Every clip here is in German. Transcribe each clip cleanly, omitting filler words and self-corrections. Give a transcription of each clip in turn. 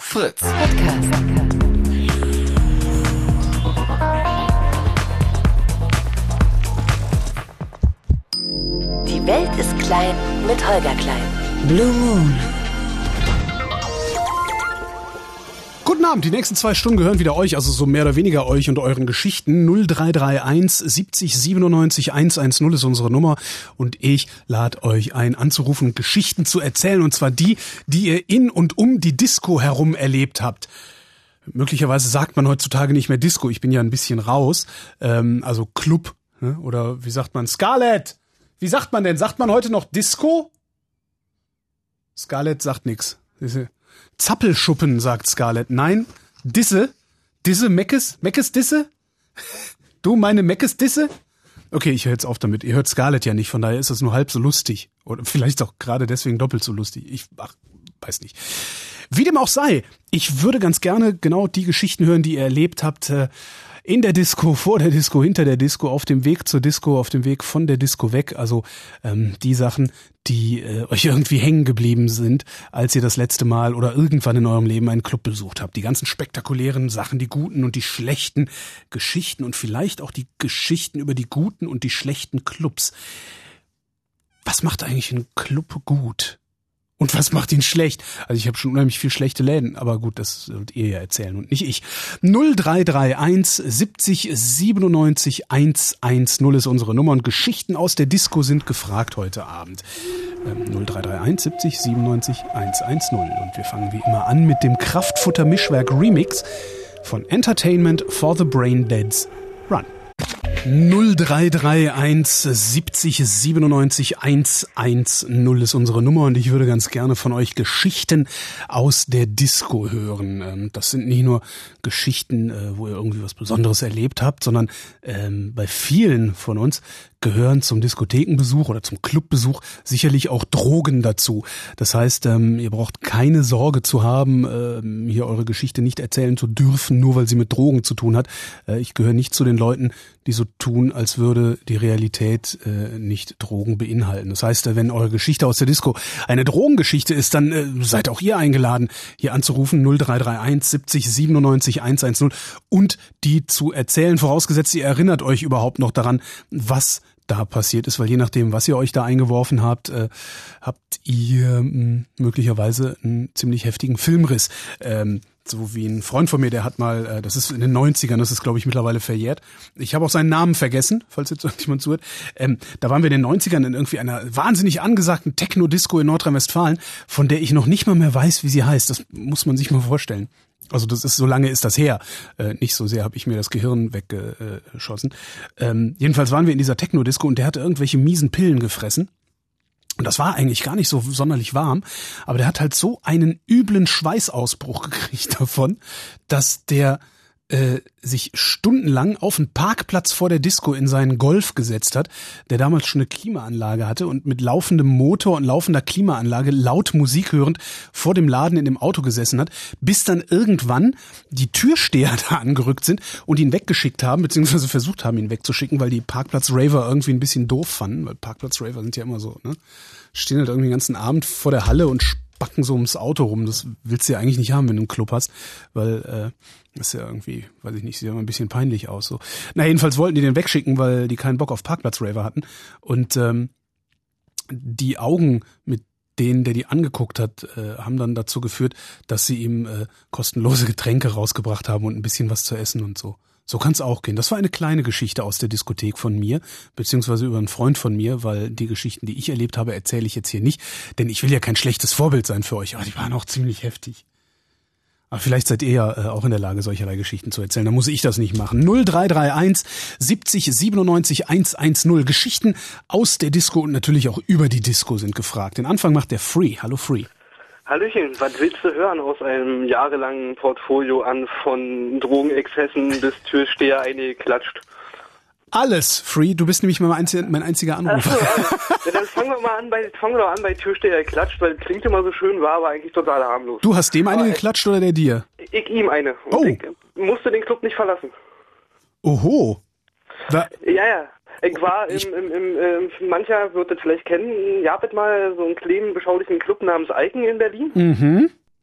Fritz Podcast. Die Welt ist klein mit Holger Klein. Blue Moon. Guten Abend, die nächsten 2 Stunden gehören wieder euch, also so mehr oder weniger euch und euren Geschichten. 0331 70 97 110 ist unsere Nummer und ich lade euch ein, anzurufen und Geschichten zu erzählen, und zwar die ihr in und um die Disco herum erlebt habt. Möglicherweise sagt man heutzutage nicht mehr Disco, ich bin ja ein bisschen raus, also Club, ne? Oder wie sagt man, Scarlett? Wie sagt man denn? Sagt man heute noch Disco? Scarlett sagt nix. Zappelschuppen, sagt Scarlett. Nein, Disse, Meckes Disse? Du, meine Meckes Disse? Okay, ich höre jetzt auf damit. Ihr hört Scarlett ja nicht, von daher ist das nur halb so lustig. Oder vielleicht auch gerade deswegen doppelt so lustig. Weiß nicht. Wie dem auch sei, ich würde ganz gerne genau die Geschichten hören, die ihr erlebt habt, in der Disco, vor der Disco, hinter der Disco, auf dem Weg zur Disco, auf dem Weg von der Disco weg. Also die Sachen, die euch irgendwie hängen geblieben sind, als ihr das letzte Mal oder irgendwann in eurem Leben einen Club besucht habt. Die ganzen spektakulären Sachen, die guten und die schlechten Geschichten und vielleicht auch die Geschichten über die guten und die schlechten Clubs. Was macht eigentlich ein Club gut? Und was macht ihn schlecht? Also ich habe schon unheimlich viel schlechte Läden, aber gut, das sollt ihr ja erzählen und nicht ich. 0331 70 97 110 ist unsere Nummer und Geschichten aus der Disco sind gefragt heute Abend. 0331 70 97 110 und wir fangen wie immer an mit dem Kraftfutter-Mischwerk Remix von Entertainment for the Braindeads. Run. 0331 70 97 110 ist unsere Nummer und ich würde ganz gerne von euch Geschichten aus der Disco hören. Das sind nicht nur Geschichten, wo ihr irgendwie was Besonderes erlebt habt, sondern bei vielen von uns gehören zum Diskothekenbesuch oder zum Clubbesuch sicherlich auch Drogen dazu. Das heißt, ihr braucht keine Sorge zu haben, hier eure Geschichte nicht erzählen zu dürfen, nur weil sie mit Drogen zu tun hat. Ich gehöre nicht zu den Leuten, die so tun, als würde die Realität nicht Drogen beinhalten. Das heißt, wenn eure Geschichte aus der Disco eine Drogengeschichte ist, dann seid auch ihr eingeladen, hier anzurufen 0331 70 97 110 und die zu erzählen, vorausgesetzt ihr erinnert euch überhaupt noch daran, was da passiert ist, weil je nachdem, was ihr euch da eingeworfen habt, habt ihr möglicherweise einen ziemlich heftigen Filmriss. So wie ein Freund von mir, der hat mal, das ist in den 90ern, das ist glaube ich mittlerweile verjährt. Ich habe auch seinen Namen vergessen, falls jetzt irgendjemand zuhört. Da waren wir in den 90ern in irgendwie einer wahnsinnig angesagten Techno-Disco in Nordrhein-Westfalen, von der ich noch nicht mal mehr weiß, wie sie heißt. Das muss man sich mal vorstellen. Also das ist, so lange ist das her. Nicht so sehr habe ich mir das Gehirn weggeschossen. Jedenfalls waren wir in dieser Techno-Disco und der hatte irgendwelche miesen Pillen gefressen. Und das war eigentlich gar nicht so sonderlich warm, aber der hat halt so einen üblen Schweißausbruch gekriegt davon, dass der sich stundenlang auf einen Parkplatz vor der Disco in seinen Golf gesetzt hat, der damals schon eine Klimaanlage hatte und mit laufendem Motor und laufender Klimaanlage laut Musik hörend vor dem Laden in dem Auto gesessen hat, bis dann irgendwann die Türsteher da angerückt sind und ihn weggeschickt haben, beziehungsweise versucht haben, ihn wegzuschicken, weil die Parkplatz-Raver irgendwie ein bisschen doof fanden, weil Parkplatz-Raver sind ja immer so, ne? Stehen halt irgendwie den ganzen Abend vor der Halle und backen so ums Auto rum. Das willst du ja eigentlich nicht haben, wenn du einen Club hast, weil das ist ja irgendwie, weiß ich nicht, sieht ja immer ein bisschen peinlich aus. So. Na, jedenfalls wollten die den wegschicken, weil die keinen Bock auf Parkplatz-Raver hatten. Und die Augen, mit denen der die angeguckt hat, haben dann dazu geführt, dass sie ihm kostenlose Getränke rausgebracht haben und ein bisschen was zu essen und so. So kann's auch gehen. Das war eine kleine Geschichte aus der Diskothek von mir, beziehungsweise über einen Freund von mir, weil die Geschichten, die ich erlebt habe, erzähle ich jetzt hier nicht, denn ich will ja kein schlechtes Vorbild sein für euch, aber die waren auch ziemlich heftig. Aber vielleicht seid ihr ja auch in der Lage, solcherlei Geschichten zu erzählen. Dann muss ich das nicht machen. 0331 70 97 110. Geschichten aus der Disco und natürlich auch über die Disco sind gefragt. Den Anfang macht der Free. Hallo Free. Hallöchen, was willst du hören aus einem jahrelangen Portfolio an von Drogenexzessen bis Türsteher eingeklatscht? Alles, Free. Du bist nämlich mein einziger Anrufer. Ja, dann fangen wir doch an bei Türsteher geklatscht, weil das klingt immer so schön, war aber eigentlich total harmlos. Du hast dem eine geklatscht oder der dir? Ich ihm eine. Und ich musste den Club nicht verlassen. Oho. Ja. Ich war mancher wird das vielleicht kennen, ihr habt mal so einen kleinen, beschaulichen Club namens Eiken in Berlin. Mhm.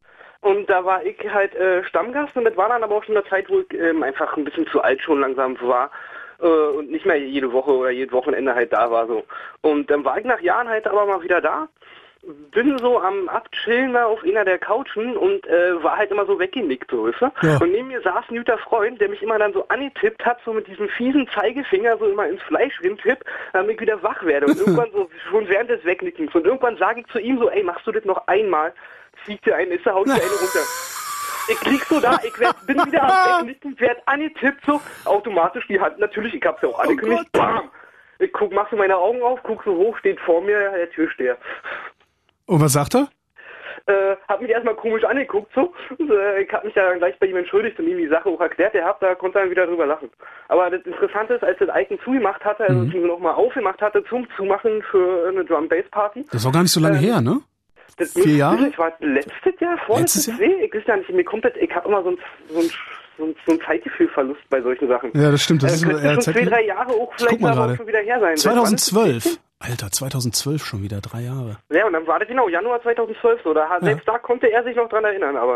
Und da war ich halt Stammgast und das war dann aber auch schon eine Zeit, wo ich einfach ein bisschen zu alt schon langsam war und nicht mehr jede Woche oder jedes Wochenende halt da war so. Und dann war ich nach Jahren halt aber mal wieder da, bin so am Abchillen da auf einer der Couchen und war halt immer so weggenickt, so, weißt du? Ja. Und neben mir saß ein guter Freund, der mich immer dann so angetippt hat, so mit diesem fiesen Zeigefinger so immer ins Fleisch rimtippt, damit ich wieder wach werde. Und irgendwann so, schon während des Wegnickens. Und irgendwann sage ich zu ihm so, ey, machst du das noch einmal? Fliegt dir eine, haut dir eine runter. Ich lieg so da, bin wieder am Wegnicken, werd angetippt, so, automatisch die Hand, natürlich, ich hab's ja auch angekündigt, bam! Ich mach so meine Augen auf, guck so hoch, steht vor mir der Türsteher. Und was sagt er? Hab mich erstmal komisch angeguckt, so. Und, ich hab mich ja dann gleich bei ihm entschuldigt und ihm die Sache auch erklärt. Da konnte er dann wieder drüber lachen. Aber das Interessante ist, als das Icon zugemacht hatte, also es nochmal aufgemacht hatte zum Zumachen für eine Drum-Bass-Party. Das war gar nicht so lange her, ne? 4 Jahre? Ich war letztes Jahr, vorletztes Jahr? Ich weiß ja nicht, ich hab immer so ein Zeitgefühlverlust bei solchen Sachen. Ja, das stimmt. Das ist schon 2-3 Jahre auch vielleicht aber auch schon wieder her sein. 2012. Alter, 2012 schon wieder, 3 Jahre. Ja, und dann war das genau Januar 2012 so. Selbst da konnte er sich noch dran erinnern, aber...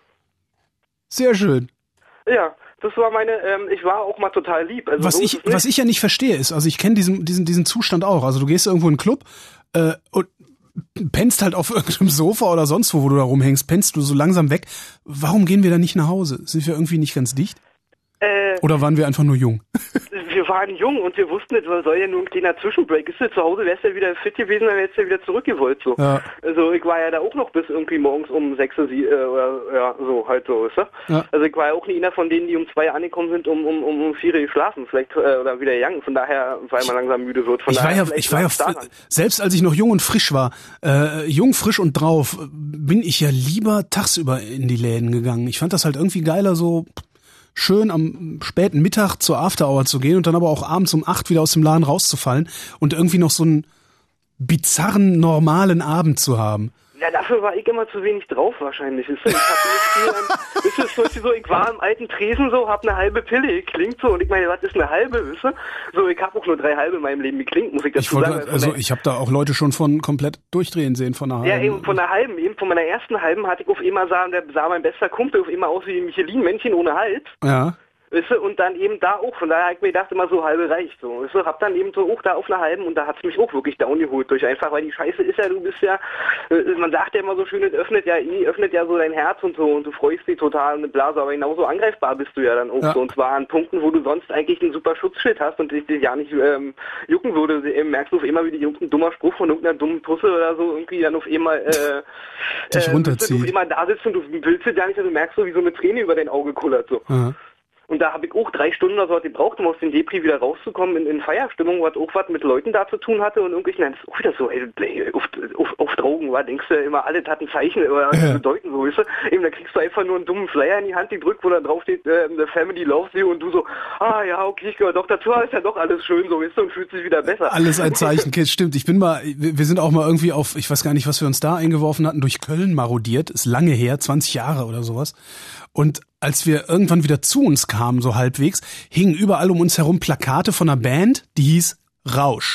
Sehr schön. Ja, das war ich war auch mal total lieb. Also was ich ja nicht verstehe ist, also ich kenne diesen Zustand auch. Also du gehst irgendwo in einen Club und pennst halt auf irgendeinem Sofa oder sonst wo du da rumhängst, pennst du so langsam weg. Warum gehen wir da nicht nach Hause? Sind wir irgendwie nicht ganz dicht? Oder waren wir einfach nur jung? Wir waren jung und wir wussten, es soll ja nur ein kleiner Zwischenbreak. Ist du zu Hause, wärst du ja wieder fit gewesen, dann wärst du ja wieder zurückgewollt. So. Ja. Also ich war ja da auch noch bis irgendwie morgens um 6 oder so, halt so, ist ja. Also ich war ja auch nie einer von denen, die um 2 angekommen sind, um 4 geschlafen, vielleicht oder wieder young. Von daher, weil man langsam müde wird. Ich war ja selbst als ich noch jung und frisch war, jung, frisch und drauf, bin ich ja lieber tagsüber in die Läden gegangen. Ich fand das halt irgendwie geiler, so schön am späten Mittag zur Afterhour zu gehen und dann aber auch abends um 8 wieder aus dem Laden rauszufallen und irgendwie noch so einen bizarren, normalen Abend zu haben. Ja, dafür war ich immer zu wenig drauf wahrscheinlich. Ich war im alten Tresen so, hab eine halbe Pille geklingt so und ich meine, was ist eine halbe, wisst ihr? So, ich hab auch nur 3 halbe in meinem Leben geklingt, muss ich dazu sagen. Ich habe da auch Leute schon von komplett durchdrehen sehen von einer halben. Ja, eben von einer halben, von meiner ersten halben hatte ich auf immer der sah mein bester Kumpel auf immer aus wie ein Michelin-Männchen ohne Hals. Ja. Weißt du, und dann eben da auch, von daher habe ich mir gedacht, immer so halbe reicht, so. Weißt du, hab dann eben so auch da auf einer halben und da hat's mich auch wirklich down geholt durch einfach, weil die Scheiße ist ja, du bist ja, man sagt ja immer so schön, es öffnet ja so dein Herz und so und du freust dich total und Blase, aber genauso angreifbar bist du ja dann auch so und zwar an Punkten, wo du sonst eigentlich einen super Schutzschild hast und dich ja nicht jucken würde, merkst du auf einmal, wie die irgendein dummer Spruch von irgendeiner dummen Tusse oder so irgendwie dann auf einmal dich runterzieht. Du auf einmal da sitzt und du willst es ja nicht, also du merkst so, wie so eine Träne über dein Auge kullert so. Ja. Und da habe ich auch 3 Stunden oder so gebraucht, um aus dem Depri wieder rauszukommen in Feierstimmung, was auch was mit Leuten da zu tun hatte und irgendwie, das ist auch wieder so, auf Drogen, war, denkst du immer, alles hat ein Zeichen oder bedeuten, so, weißt du? Eben, da kriegst du einfach nur einen dummen Flyer in die Hand gedrückt, wo da drauf steht, The Family Loves You und du so, ja, okay, ich gehöre doch dazu, ist ja doch alles schön, so, weißt du, und fühlt sich wieder besser. Alles ein Zeichen, stimmt. Wir sind auch mal irgendwie auf, ich weiß gar nicht, was wir uns da eingeworfen hatten, durch Köln marodiert, ist lange her, 20 Jahre oder sowas. Und als wir irgendwann wieder zu uns kamen, so halbwegs, hingen überall um uns herum Plakate von einer Band, die hieß Rausch.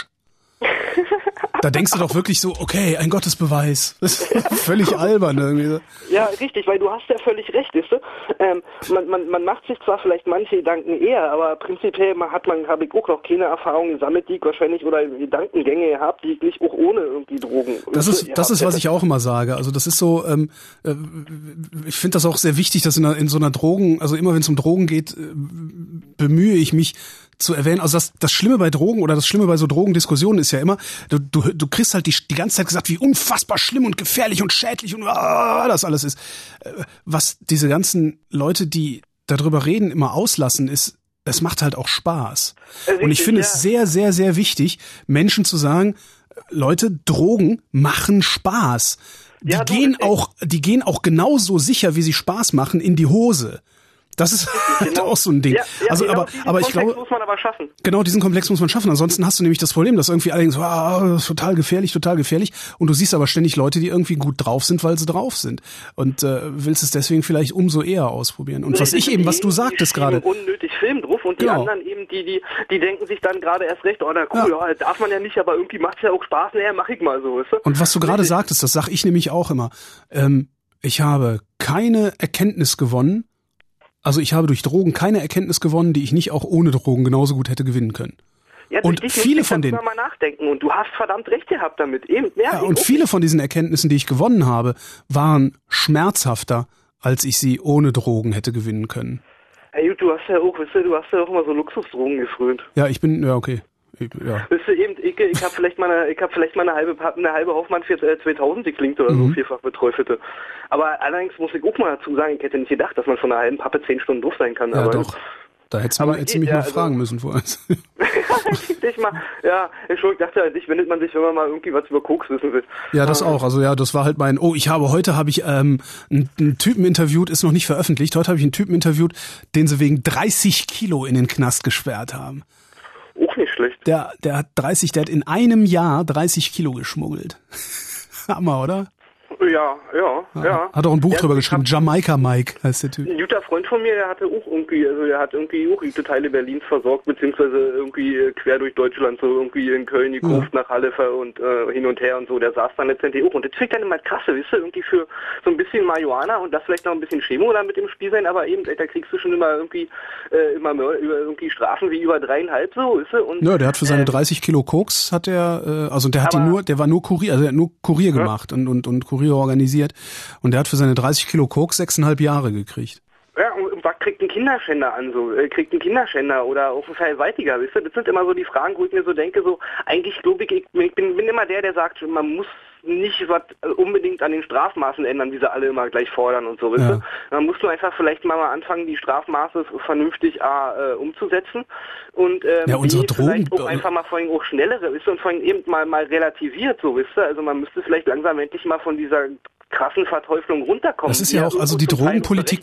Da denkst du doch wirklich so, okay, ein Gottesbeweis. Das ist völlig albern irgendwie. Ja, richtig, weil du hast ja völlig recht, weißt du? Man macht sich zwar vielleicht manche Gedanken eher, aber prinzipiell habe ich auch noch keine Erfahrungen gesammelt, die ich wahrscheinlich oder Gedankengänge gehabt, die ich nicht auch ohne irgendwie Drogen. Das ist, was ich auch immer sage. Also das ist so, ich finde das auch sehr wichtig, dass in so einer Drogen, also immer wenn es um Drogen geht, bemühe ich mich zu erwähnen, also das Schlimme bei Drogen oder das Schlimme bei so Drogendiskussionen ist ja immer, du kriegst halt die ganze Zeit gesagt, wie unfassbar schlimm und gefährlich und schädlich und das alles ist. Was diese ganzen Leute, die darüber reden, immer auslassen, ist, es macht halt auch Spaß. Richtig, und ich finde es sehr, sehr, sehr wichtig, Menschen zu sagen, Leute, Drogen machen Spaß. Die gehen auch genauso sicher, wie sie Spaß machen, in die Hose. Das ist halt auch so ein Ding. Aber ich glaube, muss man aber schaffen. Genau, diesen Komplex muss man schaffen. Ansonsten hast du nämlich das Problem, dass irgendwie alle denken so, total gefährlich. Und du siehst aber ständig Leute, die irgendwie gut drauf sind, weil sie drauf sind. Und willst es deswegen vielleicht umso eher ausprobieren. Und was du sagtest gerade. Unnötig Film drauf und die anderen eben, die denken sich dann gerade erst recht, na cool, ja, darf man ja nicht, aber irgendwie macht's ja auch Spaß, naja, mach ich mal so, weißt du? Und was du gerade sagtest, das sag ich nämlich auch immer. Ich habe keine Erkenntnis gewonnen. Also ich habe durch Drogen keine Erkenntnis gewonnen, die ich nicht auch ohne Drogen genauso gut hätte gewinnen können. Ja, und viele von denen mal nachdenken und du hast verdammt recht gehabt damit. Eben, und viele von diesen Erkenntnissen, die ich gewonnen habe, waren schmerzhafter, als ich sie ohne Drogen hätte gewinnen können. Hey, du hast ja auch immer so Luxusdrogen gefrönt. Ja, okay. Ja. Wisst ihr eben, ich habe vielleicht mal eine halbe Hoffmann 2000 geklingt oder so, vielfach beträufelte. Aber allerdings muss ich auch mal dazu sagen, ich hätte nicht gedacht, dass man von einer halben Pappe 10 Stunden doof sein kann. Ja, aber doch. Da hättest du mich mal fragen müssen vorher. Ich dachte halt, dich wendet man sich, wenn man mal irgendwie was über Koks wissen will. Ja, das auch. Also ja, das war halt heute habe ich einen Typen interviewt, ist noch nicht veröffentlicht. Heute habe ich einen Typen interviewt, den sie wegen 30 Kilo in den Knast gesperrt haben. Auch nicht schlecht. Der hat in einem Jahr 30 Kilo geschmuggelt. Hammer, oder? Ja. Hat auch ein Buch drüber geschrieben. Jamaika Mike heißt der Typ. Ein guter Freund von mir, der hat irgendwie auch die Teile Berlins versorgt, beziehungsweise irgendwie quer durch Deutschland, so irgendwie in Köln gekauft, nach Halle und hin und her und so. Der saß dann letztendlich auch. Und das finde ich dann immer krasse, wisst ihr, irgendwie für so ein bisschen Marihuana und das vielleicht noch ein bisschen Chemo da mit im Spiel sein, aber eben, da kriegst du schon immer irgendwie irgendwie Strafen wie über 3,5 so, wisst ihr? Und, ja, der hat für seine 30 Kilo Koks der war nur Kurier, also der hat nur Kurier gemacht und Kurier organisiert und der hat für seine 30 Kilo Koks 6,5 Jahre gekriegt. Ja, und was kriegt ein Kinderschänder an so? Kriegt ein Kinderschänder oder auch ein Vergewaltiger, wisst ihr? Das sind immer so die Fragen, wo ich mir so denke, so, eigentlich glaube ich bin immer der sagt, man muss nicht was unbedingt an den Strafmaßen ändern, wie sie alle immer gleich fordern und so, wisst ihr? Man muss nur einfach vielleicht mal anfangen, die Strafmaße vernünftig umzusetzen und unsere vielleicht auch einfach mal vor allem auch schnellere, wisst ihr, und vor allem eben mal relativiert, so, wisst ihr? Also man müsste vielleicht langsam endlich mal von dieser krassen Verteuflung runterkommen. Das ist ja auch, also die Drogenpolitik,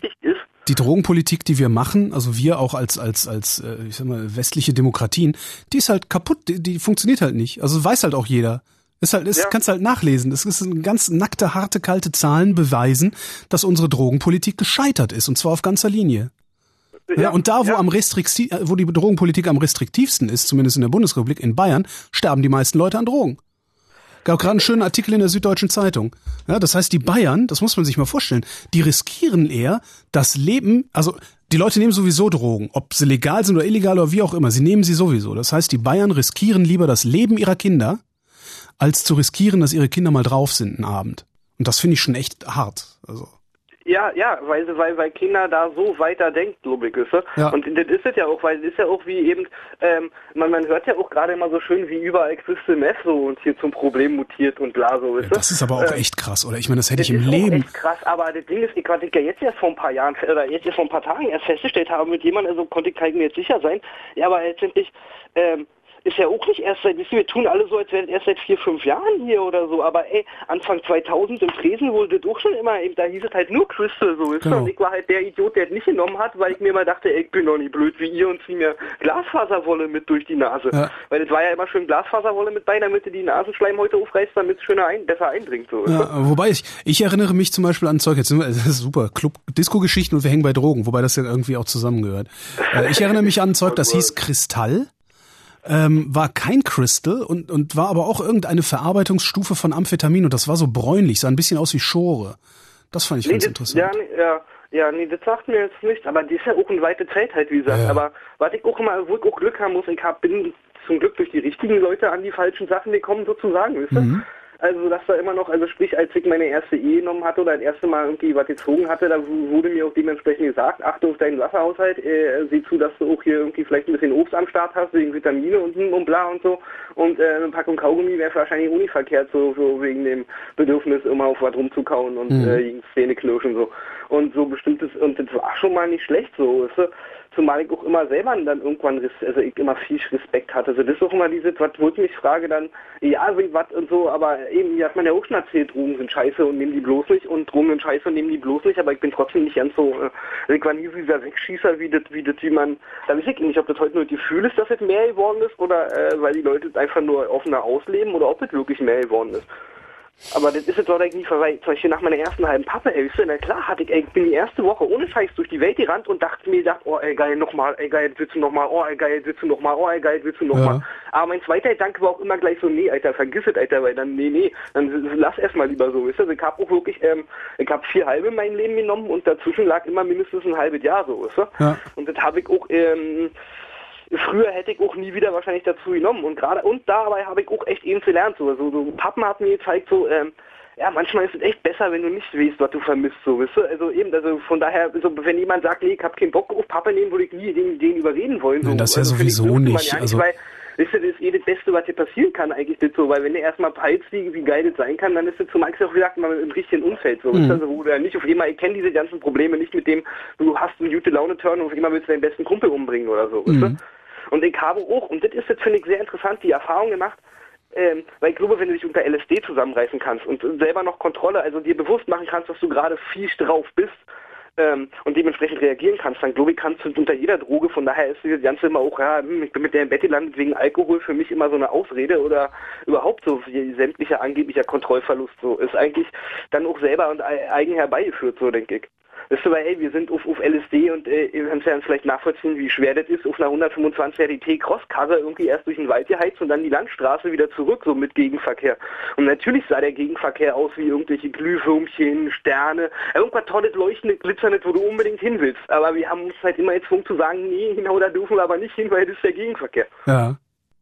die wir machen, also wir auch als ich sag mal, westliche Demokratien, die ist halt kaputt, die funktioniert halt nicht. Also weiß halt auch jeder. Kannst halt nachlesen. Das ist ganz nackte, harte, kalte Zahlen beweisen, dass unsere Drogenpolitik gescheitert ist, und zwar auf ganzer Linie. Ja, und da, wo die Drogenpolitik am restriktivsten ist, zumindest in der Bundesrepublik, in Bayern, sterben die meisten Leute an Drogen. Gab gerade einen schönen Artikel in der Süddeutschen Zeitung. Ja, das heißt, die Bayern, das muss man sich mal vorstellen, die riskieren eher das Leben, also die Leute nehmen sowieso Drogen, ob sie legal sind oder illegal oder wie auch immer, sie nehmen sie sowieso. Das heißt, die Bayern riskieren lieber das Leben ihrer Kinder, als zu riskieren, dass ihre Kinder mal drauf sind einen Abend. Und das finde ich schon echt hart. Also. Ja, weil Kinder da so weiter denkt, glaube ich, ist. Ja. Und das ist es ja auch, weil es ist ja auch wie eben, man hört ja auch gerade immer so schön, wie überall Crystal Meth so und hier zum Problem mutiert und bla so, ist. Das ist aber auch echt krass, oder? Ich meine, das hätte ich im Leben. Das ist echt krass, aber das Ding ist, was ich ja jetzt erst vor ein paar Jahren, oder jetzt erst vor ein paar Tagen erst festgestellt habe mit jemandem, also konnte ich mir jetzt sicher sein, ja, aber letztendlich, ist ja auch nicht erst wir tun alle so, als wäre es erst seit 4, 5 Jahren hier oder so, aber Anfang 2000 im Tresen wurde das auch schon immer, da hieß es halt nur Crystal, so ist. Genau. Und ich war halt der Idiot, der es nicht genommen hat, weil ich mir mal dachte, ich bin doch nicht blöd wie ihr und zieh mir Glasfaserwolle mit durch die Nase. Ja. Weil das war ja immer schön Glasfaserwolle mit bei, damit du die Nasenschleim heute aufreißt, damit es schöner besser eindringt, so. Ja, wobei ich erinnere mich zum Beispiel an Zeug, das ist super, Disco-Geschichten und wir hängen bei Drogen, wobei das ja irgendwie auch zusammengehört. Ich erinnere mich an Zeug, das hieß Kristall. War kein Crystal und war aber auch irgendeine Verarbeitungsstufe von Amphetamin und das war so bräunlich, sah ein bisschen aus wie Schore. Das fand ich ganz interessant. Nee, das sagt mir jetzt nichts, aber die ist ja auch eine weite Zeit halt, wie gesagt. Ja. Aber was ich auch immer, wo ich auch Glück haben muss, bin zum Glück durch die richtigen Leute an die falschen Sachen gekommen, sozusagen, wisst ihr? Also, dass da immer noch, also sprich, als ich meine erste Ehe genommen hatte oder das erste Mal irgendwie was gezogen hatte, da wurde mir auch dementsprechend gesagt, achte auf deinen Wasserhaushalt, sieh zu, dass du auch hier irgendwie vielleicht ein bisschen Obst am Start hast, wegen Vitamine und bla und so. Und eine Packung Kaugummi wäre wahrscheinlich auch nicht verkehrt, so wegen dem Bedürfnis, immer auf was rumzukauen und gegen Zähne knirschen so. Und so bestimmtes, und das war schon mal nicht schlecht so, weißt du? Zumal ich auch immer selber dann irgendwann, also ich immer viel Respekt hatte. Also das ist auch immer wo ich mich frage dann, ja, wie was und so, aber eben, wie hat man ja auch schon erzählt, Drogen sind scheiße und nehmen die bloß nicht und Drogen sind scheiße und nehmen die bloß nicht, aber ich bin trotzdem nicht ganz so, ich war nie so dieser Wegschießer, wie man, da weiß ich nicht, ob das heute nur ein Gefühl ist, dass es mehr geworden ist oder weil die Leute es einfach nur offener ausleben oder ob es wirklich mehr geworden ist. Aber das ist jetzt auch nie vorbei. Zum Beispiel nach meiner ersten halben Pappe, na klar, ich bin die erste Woche ohne Scheiß durch die Welt gerannt und dachte mir, oh ey geil, nochmal, ey geil, willst du nochmal, oh ey geil, willst du nochmal, oh ey geil, willst du nochmal. Aber mein zweiter Gedanke war auch immer gleich so, nee, Alter, vergiss es, Alter, weil dann, dann lass erstmal lieber so, weißt du. Also ich habe auch wirklich, ich habe 4 halbe in meinem Leben genommen und dazwischen lag immer mindestens ein halbes Jahr so, weißt du. Ja. Und das habe ich auch, früher hätte ich auch nie wieder wahrscheinlich dazu genommen und dabei habe ich auch echt eben gelernt, so Pappen hat mir gezeigt, so, manchmal ist es echt besser, wenn du nicht weißt, was du vermisst, so, weißt du, also von daher, so, wenn jemand sagt, nee, ich hab keinen Bock auf Pappe nehmen, würde ich nie den überreden wollen, so. Nein, das ja also sowieso nicht, also weil, weißt du, das ist das Beste, was dir passieren kann, eigentlich das so, weil wenn du erstmal peilst, wie geil das sein kann, dann ist das zum Beispiel auch, wie gesagt, mal im richtigen Umfeld, so, weißt du, also, wo du ja nicht auf einmal, ich kenne diese ganzen Probleme nicht mit dem, du hast einen gute Laune-Turn und auf einmal willst du deinen besten Kumpel umbringen oder so, weißt du? Und ich habe auch, und das ist jetzt, finde ich, sehr interessant, die Erfahrung gemacht, weil ich glaube, wenn du dich unter LSD zusammenreißen kannst und selber noch Kontrolle, also dir bewusst machen kannst, dass du gerade fies drauf bist und dementsprechend reagieren kannst, dann glaube ich, kannst du unter jeder Droge, von daher ist das Ganze immer auch, ich bin mit der im Bett gelandet wegen Alkohol für mich immer so eine Ausrede oder überhaupt so sämtlicher angeblicher Kontrollverlust, so ist eigentlich dann auch selber und eigen herbeigeführt, so denke ich. Weißt du, weil, wir sind auf LSD und ihr könnt ja vielleicht nachvollziehen, wie schwer das ist, auf einer 125er T-Cross-Karre irgendwie erst durch den Wald geheizt und dann die Landstraße wieder zurück, so mit Gegenverkehr. Und natürlich sah der Gegenverkehr aus wie irgendwelche Glühwürmchen, Sterne, irgendwas Tolles, Leuchtendes, Glitzerndes, wo du unbedingt hin willst. Aber wir haben uns halt immer gezwungen zu sagen, nee, genau da dürfen wir aber nicht hin, weil das ist der Gegenverkehr. Ja.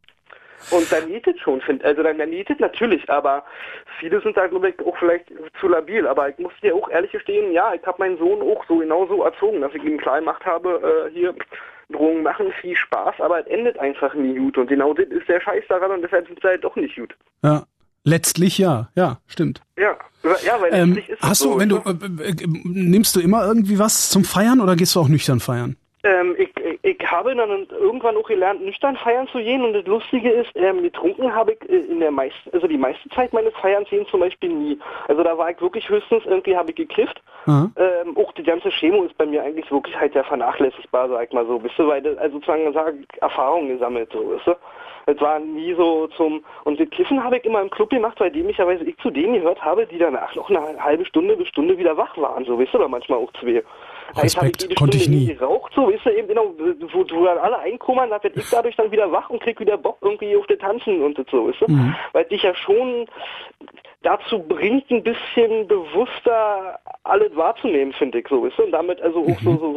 Und dann geht es schon, dann geht es natürlich, aber viele sind da, glaube ich, auch vielleicht zu labil. Aber ich muss dir auch ehrlich gestehen, ich habe meinen Sohn auch so genauso erzogen, dass ich ihm klar gemacht habe, hier, Drogen machen viel Spaß, aber es endet einfach nie gut. Und genau das ist der Scheiß daran und deshalb sind sie halt doch nicht gut. Ja, letztlich ja, stimmt. Ja, weil letztlich ist es so. Nimmst du immer irgendwie was zum Feiern oder gehst du auch nüchtern feiern? Ich habe dann irgendwann auch gelernt, nüchtern feiern zu gehen und das Lustige ist, getrunken habe ich die meiste Zeit meines Feierns gehen zum Beispiel nie. Also da war ich wirklich höchstens, irgendwie habe ich gekifft. Auch die ganze Chemo ist bei mir eigentlich wirklich halt sehr vernachlässigbar, sag ich mal so, weißt du, weil also sozusagen Erfahrungen gesammelt, so, weißt du. Es war nie so und das Kiffen habe ich immer im Club gemacht, weil dämlicherweise ich zu denen gehört habe, die danach noch eine halbe Stunde bis Stunde wieder wach waren, so, weißt du, oder manchmal auch 2. Respekt, konnte ich nie. Geraucht, so, weißt du, eben genau, wo dann alle einkommen, dann werd ich dadurch dann wieder wach und krieg wieder Bock irgendwie auf das Tanzen und das so, weißt du, weil dich ja schon dazu bringt, ein bisschen bewusster alles wahrzunehmen, finde ich so, weißt du, und damit also auch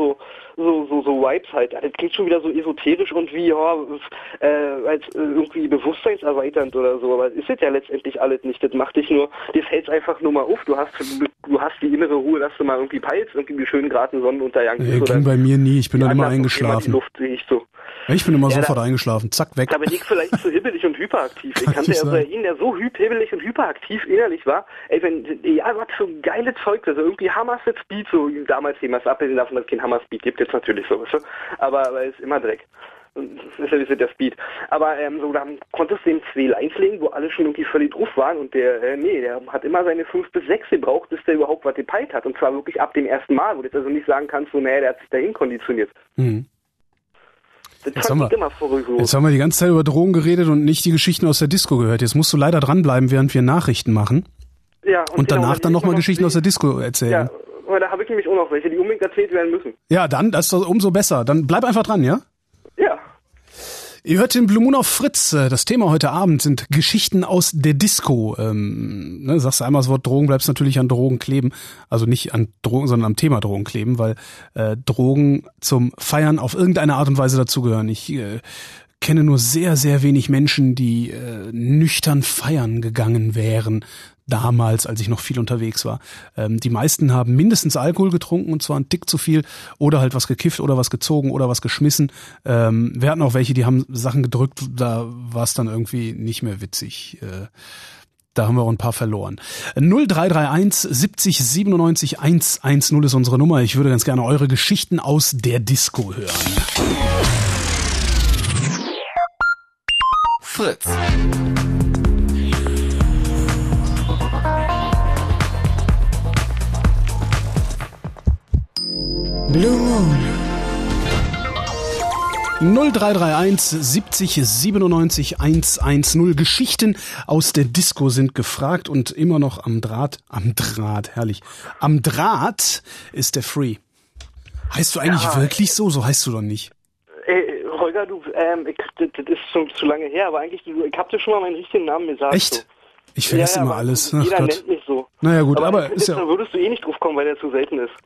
so Vibes halt, das klingt schon wieder so esoterisch und wie, als irgendwie bewusstseinserweiternd oder so, aber es ist ja letztendlich alles nicht, das macht dich nur, dir fällt's einfach nur mal auf, du hast die innere Ruhe, dass du mal irgendwie peilst, irgendwie wie schön gerade ein Sonnenuntergang ist. Ging bei mir nie, ich bin dann immer eingeschlafen. Luft, ich so. Ich bin immer sofort eingeschlafen, zack, weg. Da bin ich vielleicht zu hibbelig und hyperaktiv. Ich kannte ja so einen, der so hibbelig und hyperaktiv innerlich war. Ey, was für ein geiles Zeug, also irgendwie Hammerset Speed, so damals jemals abgesehen davon, dass es kein Hammer-Speed gibt, jetzt natürlich so, weißt du? Aber es ist immer Dreck. Das ist ja der Speed. Aber dann konntest du den 2 einlegen, wo alle schon irgendwie völlig drauf waren und der hat immer seine 5 bis 6 gebraucht, bis der überhaupt was gepeilt hat. Und zwar wirklich ab dem ersten Mal, wo du jetzt also nicht sagen kannst, so, der hat sich dahin konditioniert. Jetzt haben wir die ganze Zeit über Drogen geredet und nicht die Geschichten aus der Disco gehört. Jetzt musst du leider dranbleiben, während wir Nachrichten machen. Ja, und danach dann nochmal Geschichten aus der Disco erzählen. Ja, aber da habe ich nämlich auch noch welche, die unbedingt erzählt werden müssen. Ja, dann, das ist doch umso besser. Dann bleib einfach dran, ja? Ja. Ihr hört den Blue Moon auf Fritz. Das Thema heute Abend sind Geschichten aus der Disco. Sagst du einmal das Wort Drogen, bleibst natürlich an Drogen kleben. Also nicht an Drogen, sondern am Thema Drogen kleben, weil Drogen zum Feiern auf irgendeine Art und Weise dazugehören. Ich kenne nur sehr, sehr wenig Menschen, die nüchtern feiern gegangen wären. Damals, als ich noch viel unterwegs war. Die meisten haben mindestens Alkohol getrunken und zwar einen Tick zu viel oder halt was gekifft oder was gezogen oder was geschmissen. Wir hatten auch welche, die haben Sachen gedrückt, da war es dann irgendwie nicht mehr witzig. Da haben wir auch ein paar verloren. 0331 70 97 110 ist unsere Nummer. Ich würde ganz gerne eure Geschichten aus der Disco hören. Fritz. Blue Moon. 0331 70 97 110. Geschichten aus der Disco sind gefragt und immer noch am Draht, herrlich. Am Draht ist der Free. Heißt du eigentlich wirklich so? So heißt du doch nicht. Holger, das ist schon zu lange her, aber eigentlich, ich hab dir schon mal meinen richtigen Namen gesagt. Echt? So. Ich vergesse immer alles. Ach Jeder Gott. nennt mich so. Naja gut, aber ist ja... Da würdest du eh nicht drauf kommen, weil der zu selten ist.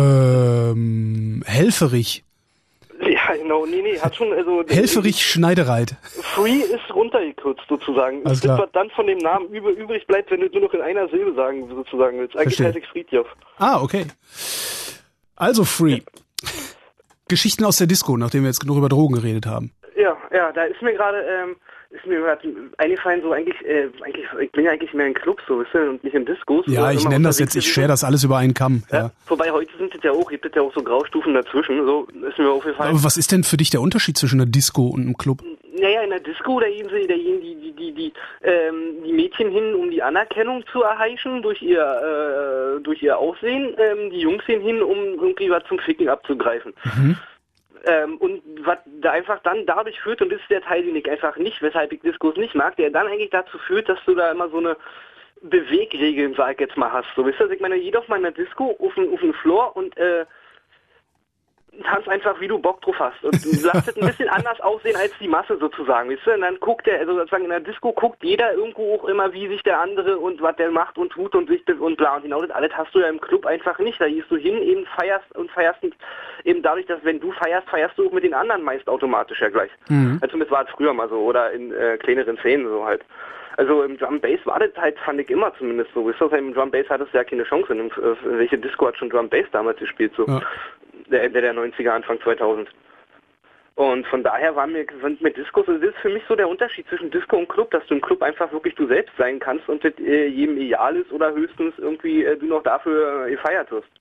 Helferich. Ja, genau. Nee, hat schon, also... Helferich Schneidereit. Free ist runtergekürzt, sozusagen. Alles das, klar. was dann von dem Namen übrig bleibt, wenn du nur noch in einer Silbe sagen, sozusagen willst. Eigentlich heiße ich Friedjof. Ah, okay. Also Free. Geschichten aus der Disco, nachdem wir jetzt genug über Drogen geredet haben. Ja, da ist mir gerade eingefallen, so eigentlich, ich bin ja eigentlich mehr in Clubs, so, weißt du, und nicht in Discos. Ja, ich nenne das jetzt, ich schere das alles über einen Kamm. Ja. Wobei heute gibt es ja auch so Graustufen dazwischen, so ist mir aufgefallen. Aber was ist denn für dich der Unterschied zwischen einer Disco und einem Club? Naja, in der Disco, da gehen die Mädchen hin, um die Anerkennung zu erheischen durch ihr Aussehen. Die Jungs gehen hin, um irgendwie was zum Ficken abzugreifen. Mhm. Und was da einfach dann dadurch führt, und das ist der Teil, den ich einfach nicht, weshalb ich Discos nicht mag, der dann eigentlich dazu führt, dass du da immer so eine Bewegregeln, sag ich jetzt mal, hast. So, wisst ihr, ich meine, jeder auf meiner Disco auf den Floor und tanz einfach, wie du Bock drauf hast. Und du lässt es ein bisschen anders aussehen als die Masse sozusagen, weißt du? Und dann guckt der, also sozusagen in der Disco guckt jeder irgendwo auch immer, wie sich der andere und was der macht und tut und sich und bla. Und genau das alles hast du ja im Club einfach nicht. Da gehst du hin, eben feierst eben dadurch, dass wenn du feierst du auch mit den anderen meist automatisch ja gleich. Mhm. Also zumindest war es früher mal so, oder in kleineren Szenen so halt. Also im Drum Bass war das halt, fand ich immer zumindest so. Weißt du, im Drum Bass hattest du ja keine Chance. Welche Disco hat schon Drum Bass damals gespielt? So. Ja. Der Ende der 90er, Anfang 2000. Und von daher sind mit Discos, also das ist für mich so der Unterschied zwischen Disco und Club, dass du im Club einfach wirklich du selbst sein kannst und das jedem egal ist oder höchstens irgendwie du noch dafür gefeiert wirst.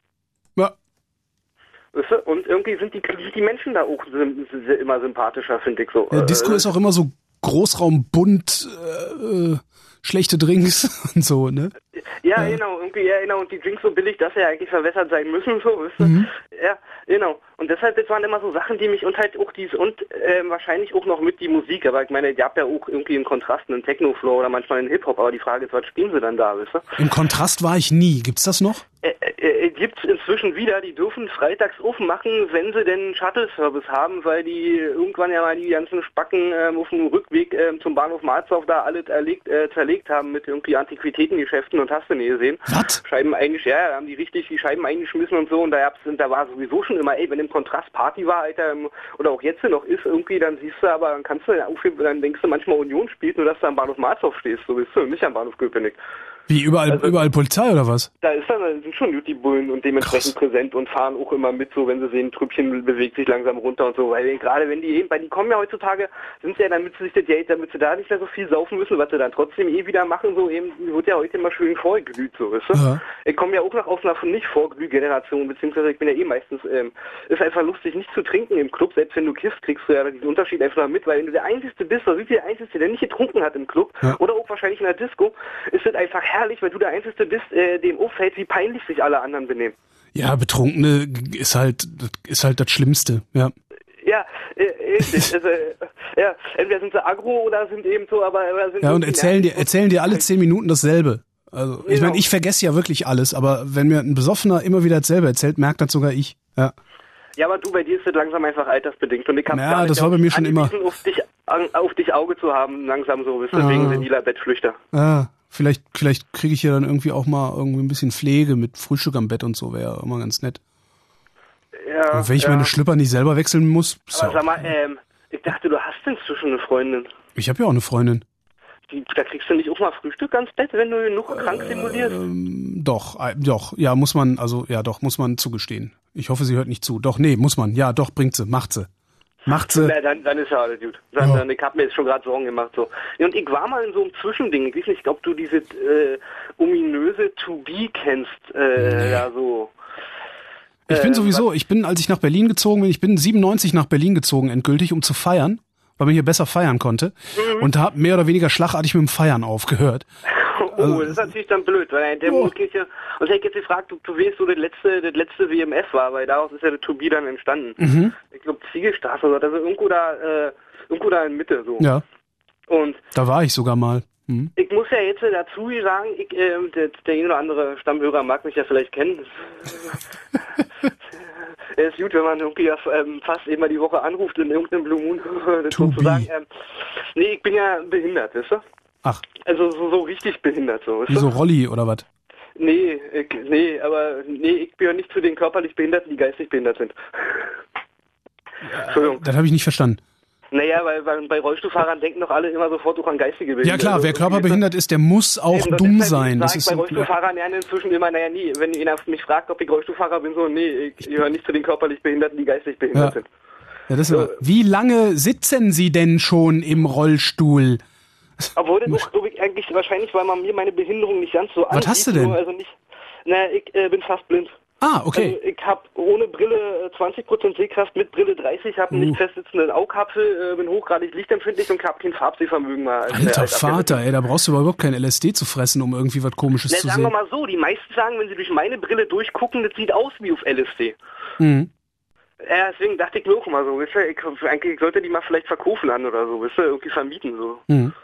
Ja. Weißt du? Und irgendwie sind die Menschen da auch immer sympathischer, finde ich so. Ja, Disco ist auch immer so großraumbunt, schlechte Drinks und so, ne? Ja, genau, irgendwie, ja, genau, und die Drinks so billig, dass sie ja eigentlich verwässert sein müssen, so, weißt du? Mhm. Ja, genau. Und deshalb, das waren immer so Sachen, die mich und halt auch wahrscheinlich auch noch mit die Musik, aber ich meine, ihr habt ja auch irgendwie einen Kontrast, einen Techno-Flow oder manchmal einen Hip-Hop, aber die Frage ist, was spielen sie dann da, weißt du? Im Kontrast war ich nie. Gibt's das noch? Gibt's inzwischen wieder, die dürfen freitags offen machen, wenn sie denn Shuttle-Service haben, weil die irgendwann ja mal die ganzen Spacken auf dem Rückweg zum Bahnhof Marzahn da alles zerlegt haben mit irgendwie Antiquitätengeschäften und hast du nie gesehen. Was? Scheiben haben die richtig die Scheiben eingeschmissen und so und da war sowieso schon immer, wenn im Kontrast Party war, Alter, oder auch jetzt noch ist irgendwie, dann siehst du aber, dann denkst du manchmal Union spielt, nur dass du am Bahnhof Marzahn stehst, so bist du, nicht am Bahnhof Köpenick. Wie, überall Polizei oder was? Da sind schon die Bullen und dementsprechend präsent und fahren auch immer mit, so wenn sie sehen, ein Trüppchen bewegt sich langsam runter und so, weil gerade wenn die kommen ja heutzutage, sind sie ja, damit sie da nicht mehr so viel saufen müssen, was sie dann trotzdem wieder machen, so eben, wird ja heute immer schön vorgeglüht, so, weißt du? Ja. Ich komme ja auch noch aus einer nicht Vorglüh-Generation, beziehungsweise ich bin ja meistens, ist einfach lustig, nicht zu trinken im Club, selbst wenn du kiffst, kriegst du ja diesen Unterschied einfach mit, weil wenn du der Einzige bist, oder der Einzige, der nicht getrunken hat im Club, oder auch wahrscheinlich in der Disco, ist das einfach herrlich, weil du der Einzige bist, dem auffällt, wie peinlich sich alle anderen benehmen. Ja, Betrunkene ist halt das Schlimmste, ja. Ja, also, ja, entweder sind sie aggro oder sind eben so, aber sind ja, und erzählen dir alle 10 Minuten dasselbe. Also, ich meine, ich vergesse ja wirklich alles, aber wenn mir ein Besoffener immer wieder dasselbe erzählt, merkt das sogar ich, ja. Ja, aber bei dir ist das langsam einfach altersbedingt und ich habe das war bei mir schon immer auf dich Auge zu haben, langsam so, bist du wegen seniler Bettflüchter. Ja. Vielleicht kriege ich ja dann irgendwie auch mal irgendwie ein bisschen Pflege mit Frühstück am Bett und so, wäre ja immer ganz nett. Ja. Und wenn ich meine Schlüpper nicht selber wechseln muss. Aber sag mal, ich dachte, du hast inzwischen eine Freundin. Ich habe ja auch eine Freundin. Da kriegst du nicht auch mal Frühstück ans Bett, wenn du genug krank simulierst? Doch, ja, muss man zugestehen. Ich hoffe, sie hört nicht zu. Doch, nee, muss man. Ja, doch, bringt sie, macht sie. Macht sie. Na, dann ist ja alles gut. Ich hab mir jetzt schon gerade Sorgen gemacht. So. Und ich war mal in so einem Zwischending. Ich weiß nicht, ob du diese ominöse To Be kennst. Ja, so. Ich bin als ich nach Berlin gezogen bin, ich bin 97 nach Berlin gezogen, endgültig, um zu feiern, weil man hier besser feiern konnte. Und habe mehr oder weniger schlagartig mit dem Feiern aufgehört. Also, das ist natürlich dann blöd, weil der Mondkirche, und ich hätte jetzt gefragt, du weißt, so das letzte WMF war, weil daraus ist ja der Tobi dann entstanden. Ich glaube Ziegelstraße oder also irgendwo da in Mitte so. Ja. Und da war ich sogar mal. Ich muss ja jetzt dazu sagen, der eine oder andere Stammhörer mag mich ja vielleicht kennen. Es ist gut, wenn man irgendwie fast immer die Woche anruft in irgendeinem Blue Moon, das sozusagen. Nee, ich bin ja behindert, weißt du? Ach. Also so richtig behindert, so. Wie so Rolli oder was? Nee, ich gehöre nicht zu den körperlich Behinderten, die geistig behindert sind. Entschuldigung. Das habe ich nicht verstanden. Naja, weil bei Rollstuhlfahrern denken doch alle immer sofort auch an geistige Behinderte. Ja klar, wer körperbehindert ist, der muss auch dumm sein. Das ist bei Rollstuhlfahrern ja inzwischen immer, naja, nie. Wenn einer mich fragt, ob ich Rollstuhlfahrer bin, so, nee, ich gehöre nicht zu den körperlich Behinderten, die geistig behindert sind. Ja, das ist wie lange sitzen Sie denn schon im Rollstuhl? Obwohl das auch, glaube ich, eigentlich wahrscheinlich, weil man mir meine Behinderung nicht ganz so ansieht. Was hast du denn? Also nicht, ich bin fast blind. Ah, okay. Also ich habe ohne Brille 20% Sehkraft, mit Brille 30, habe einen nicht festsitzenden Augapfel, bin hochgradig lichtempfindlich und habe kein Farbsehvermögen mal. Alter Vater, ey, da brauchst du überhaupt kein LSD zu fressen, um irgendwie was Komisches zu sehen. Sagen wir mal so, die meisten sagen, wenn sie durch meine Brille durchgucken, das sieht aus wie auf LSD. Ja, deswegen dachte ich mir auch immer so, weißt du, eigentlich sollte die mal vielleicht verkaufen an oder so, weißt du, irgendwie vermieten so.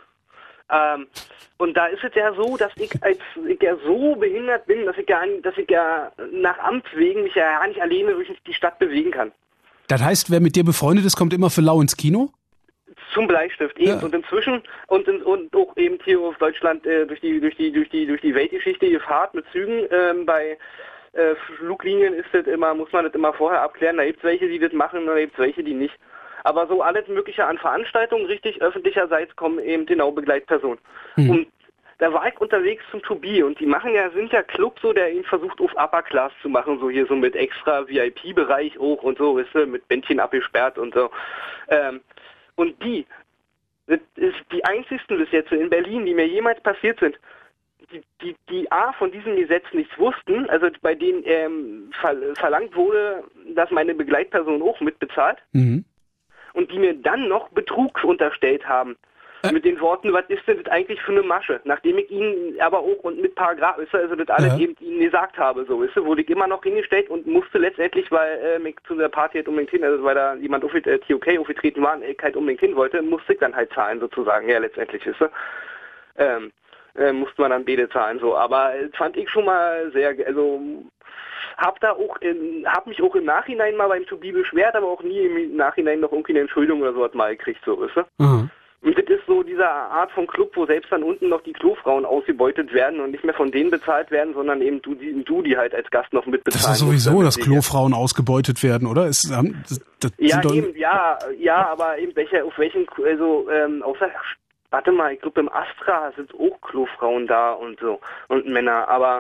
Und da ist es ja so, dass ich ja so behindert bin, dass ich ja nach Amt wegen mich ja nicht alleine durch die Stadt bewegen kann. Das heißt, wer mit dir befreundet ist, kommt immer für lau ins Kino? Zum Bleistift eben. Ja. Und inzwischen und auch eben hier auf Deutschland durch die Weltgeschichte gefahrt mit Zügen. Bei Fluglinien ist das immer, muss man das immer vorher abklären. Da gibt es welche, die das machen, und da gibt es welche, die nicht. Aber so alles Mögliche an Veranstaltungen, richtig öffentlicherseits, kommen eben genau Begleitpersonen. Und da war ich unterwegs zum Tobi und die sind ja Club so, der ihn versucht auf Upper Class zu machen, so hier so mit extra VIP-Bereich auch und so, weißt du, mit Bändchen abgesperrt und so. Und das ist die einzigsten bis jetzt in Berlin, die mir jemals passiert sind, die A von diesem Gesetz nichts wussten, also bei denen verlangt wurde, dass meine Begleitperson auch mitbezahlt. Und die mir dann noch Betrug unterstellt haben. Mit den Worten, was ist denn das eigentlich für eine Masche? Nachdem ich ihnen aber auch und mit Paragraph, also das alles eben ihnen gesagt habe, so, weißt du, wurde ich immer noch hingestellt und musste letztendlich, weil mich zu der Party halt unbedingt hin, also weil da jemand TOK aufgetreten war und ich halt unbedingt hin wollte, musste ich dann halt zahlen sozusagen, ja letztendlich, weißt du. Musste man dann beide zahlen, so. Aber fand ich schon mal sehr, also hab mich auch im Nachhinein mal beim Tobi beschwert, aber auch nie im Nachhinein noch irgendwie eine Entschuldigung oder sowas mal gekriegt, so, weißt du? Und das ist so diese Art von Club, wo selbst dann unten noch die Klofrauen ausgebeutet werden und nicht mehr von denen bezahlt werden, sondern eben du die halt als Gast noch mitbezahlen. Das ist sowieso, dass Klofrauen ausgebeutet werden, oder? Aber eben außer, warte mal, ich glaube im Astra sind auch Klofrauen da und so, und Männer, aber,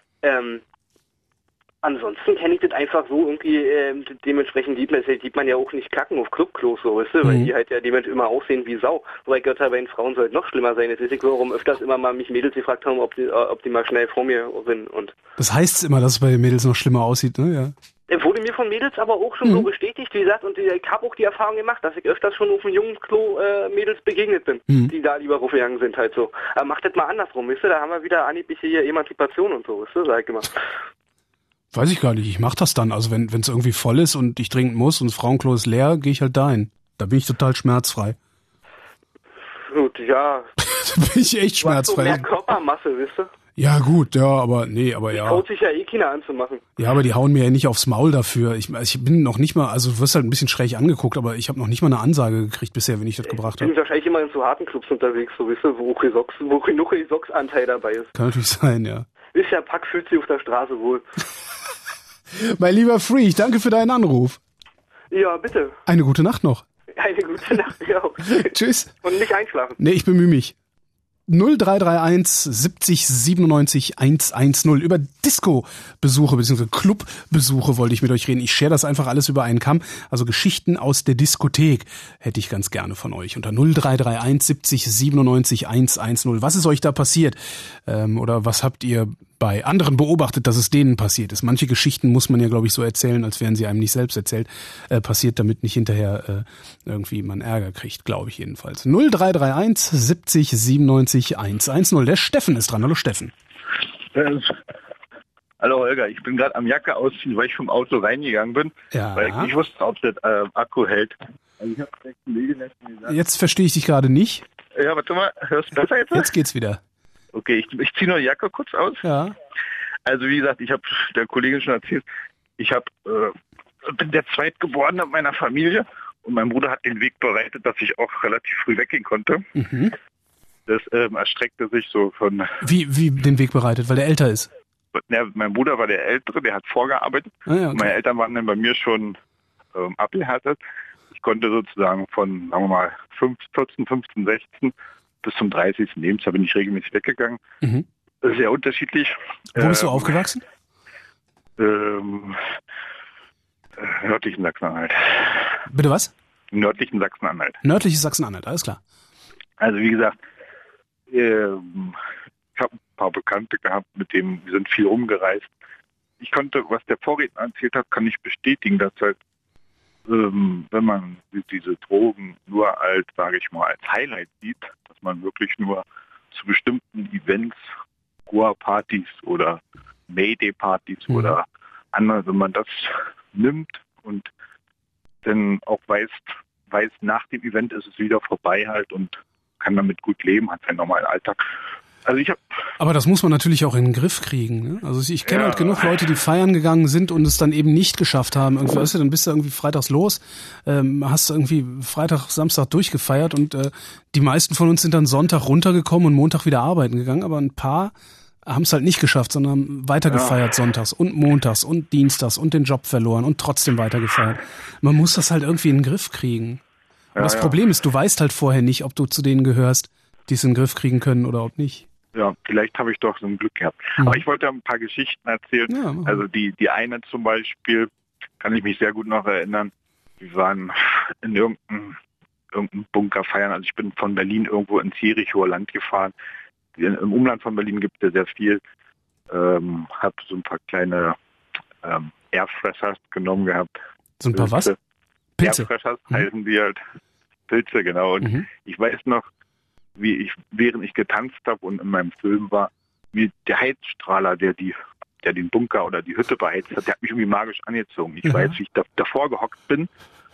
ansonsten kenne ich das einfach so irgendwie, dementsprechend sieht man ja auch nicht kacken auf Clubklos, so, weißt du, weil die halt ja dementsprechend immer aussehen wie Sau. Wobei Gott sei bei den Frauen soll es noch schlimmer sein. Jetzt weiß ich, warum öfters immer mal mich Mädels gefragt haben, ob die mal schnell vor mir sind. Und das heißt immer, dass es bei den Mädels noch schlimmer aussieht, ne? Ja. Wurde mir von Mädels aber auch schon so bestätigt, wie gesagt, und ich habe auch die Erfahrung gemacht, dass ich öfters schon auf dem Jungenklo Mädels begegnet bin, die da lieber raufgegangen sind halt so. Aber macht das mal andersrum, weißt du, da haben wir wieder angebliche hier Emanzipation und so, weißt du, sag ich immer. Weiß ich gar nicht, ich mach das dann. Also wenn es irgendwie voll ist und ich trinken muss und das Frauenklo ist leer, gehe ich halt dahin. Da bin ich total schmerzfrei. Gut, ja. Da bin ich echt schmerzfrei. Du hast so mehr Körpermasse, weißt du? Ja gut, aber ja. Traut sich ja keiner anzumachen. Ja, aber die hauen mir ja nicht aufs Maul dafür. Ich bin noch nicht mal, also du wirst halt ein bisschen schräg angeguckt, aber ich habe noch nicht mal eine Ansage gekriegt bisher, wenn ich das gebracht habe. Ich bin wahrscheinlich immer in so harten Clubs unterwegs, so weißt du, wo genug Socks-Anteil dabei ist. Kann natürlich sein, ja. Ist ja Pack, fühlt sich auf der Straße wohl. Mein lieber Freak, danke für deinen Anruf. Ja, bitte. Eine gute Nacht noch. Eine gute Nacht, ja. Tschüss. Und nicht einschlafen. Nee, ich bemühe mich. 0331 70 97 110 über Disco-Besuche bzw. Club-Besuche wollte ich mit euch reden. Ich share das einfach alles über einen Kamm. Also Geschichten aus der Diskothek hätte ich ganz gerne von euch. Unter 0331 70 97 110. Was ist euch da passiert? Oder was habt ihr bei anderen beobachtet, dass es denen passiert ist. Manche Geschichten muss man ja, glaube ich, so erzählen, als wären sie einem nicht selbst erzählt, passiert, damit nicht hinterher irgendwie man Ärger kriegt, glaube ich jedenfalls. 0331 70 97 110. Der Steffen ist dran. Hallo Steffen. Hallo Holger, ich bin gerade am Jacke ausziehen, weil ich vom Auto reingegangen bin, weil ich nicht wusste, ob das Akku hält. Also ich habe der Kollegin gesagt. Jetzt verstehe ich dich gerade nicht. Ja, warte mal, hörst du besser jetzt? Jetzt geht's wieder. Okay, ich ziehe nur die Jacke kurz aus. Ja. Also wie gesagt, ich habe der Kollegin schon erzählt, ich bin der Zweitgeborene meiner Familie und mein Bruder hat den Weg bereitet, dass ich auch relativ früh weggehen konnte. Mhm. Das erstreckte sich so von... Wie den Weg bereitet, weil der älter ist? Ja, mein Bruder war der Ältere, der hat vorgearbeitet. Ah, ja, okay. Meine Eltern waren dann bei mir schon abgehärtet. Ich konnte sozusagen von, sagen wir mal, 14, 15, 16 bis zum 30. Lebensjahr bin ich regelmäßig weggegangen. Mhm. Das ist sehr unterschiedlich. Wo bist du aufgewachsen? Nördlichen Sachsen-Anhalt. Bitte was? Nördlichen Sachsen-Anhalt. Nördliches Sachsen-Anhalt, alles klar. Also wie gesagt, ich habe ein paar Bekannte gehabt, mit denen wir sind viel rumgereist. Ich konnte, was der Vorredner erzählt hat, kann ich bestätigen, dass halt, wenn man diese Drogen nur als, sage ich mal, als Highlight sieht, dass man wirklich nur zu bestimmten Events, Goa-Partys oder Mayday-Partys oder andere, wenn man das nimmt und dann auch weiß, nach dem Event ist es wieder vorbei halt und kann damit gut leben, hat seinen normalen Alltag. Also aber das muss man natürlich auch in den Griff kriegen. Ne? Also ich kenne halt genug Leute, die feiern gegangen sind und es dann eben nicht geschafft haben. Irgendwie, weißt du, dann bist du irgendwie freitags los, hast irgendwie Freitag, Samstag durchgefeiert und die meisten von uns sind dann Sonntag runtergekommen und Montag wieder arbeiten gegangen. Aber ein paar haben es halt nicht geschafft, sondern haben weitergefeiert sonntags und montags und dienstags und den Job verloren und trotzdem weitergefeiert. Man muss das halt irgendwie in den Griff kriegen. Und das Problem ist, du weißt halt vorher nicht, ob du zu denen gehörst, die es in den Griff kriegen können oder ob nicht. Ja, vielleicht habe ich doch so ein Glück gehabt. Aber ich wollte ein paar Geschichten erzählen. Ja, also die eine zum Beispiel, kann ich mich sehr gut noch erinnern. Wir waren in irgendeinem Bunker feiern. Also ich bin von Berlin irgendwo ins Jerichoer Land gefahren. Im Umland von Berlin gibt es sehr viel. Habe so ein paar kleine Airfreshers genommen gehabt. So ein paar was? Pilze? Airfreshers heißen die halt. Pilze, genau. Und ich weiß noch, während ich getanzt habe und in meinem Film war, mir der Heizstrahler, der den Bunker oder die Hütte beheizt hat, der hat mich irgendwie magisch angezogen. Ich weiß, wie ich davor gehockt bin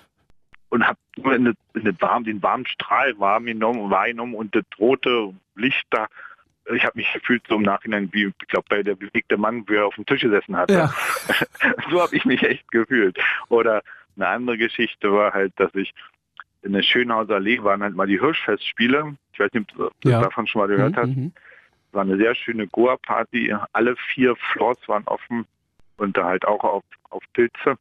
und habe nur den warmen Strahl wahrgenommen und das rote Licht da. Ich habe mich gefühlt so im Nachhinein wie, ich glaube, bei der bewegte Mann, wie er auf dem Tisch gesessen hatte. Ja. So habe ich mich echt gefühlt. Oder eine andere Geschichte war halt, dass ich in der Schönhauser Allee waren halt mal die Hirschfestspiele. Ich weiß nicht, ob du davon schon mal gehört hast. War eine sehr schöne Goa-Party. Alle 4 Floors waren offen und da halt auch auf Pilze.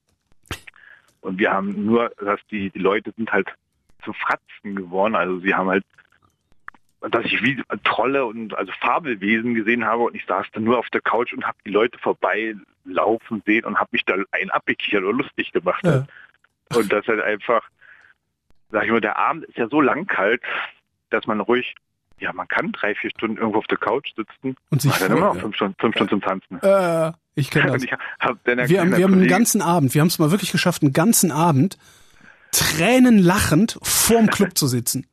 Und wir haben nur, dass die Leute sind halt zu Fratzen geworden. Also sie haben halt, dass ich wie Trolle und also Fabelwesen gesehen habe und ich saß dann nur auf der Couch und habe die Leute vorbeilaufen sehen und habe mich da abgekichert oder lustig gemacht. Ja. Und das halt einfach, sag ich mal, der Abend ist ja so lang kalt, dass man ruhig, man kann 3-4 Stunden irgendwo auf der Couch sitzen und sich dann immer noch 5 Stunden zum Tanzen. Ich kenne das. Wir haben Kollegen, einen ganzen Abend, wir haben es mal wirklich geschafft, einen ganzen Abend tränenlachend vorm Club zu sitzen.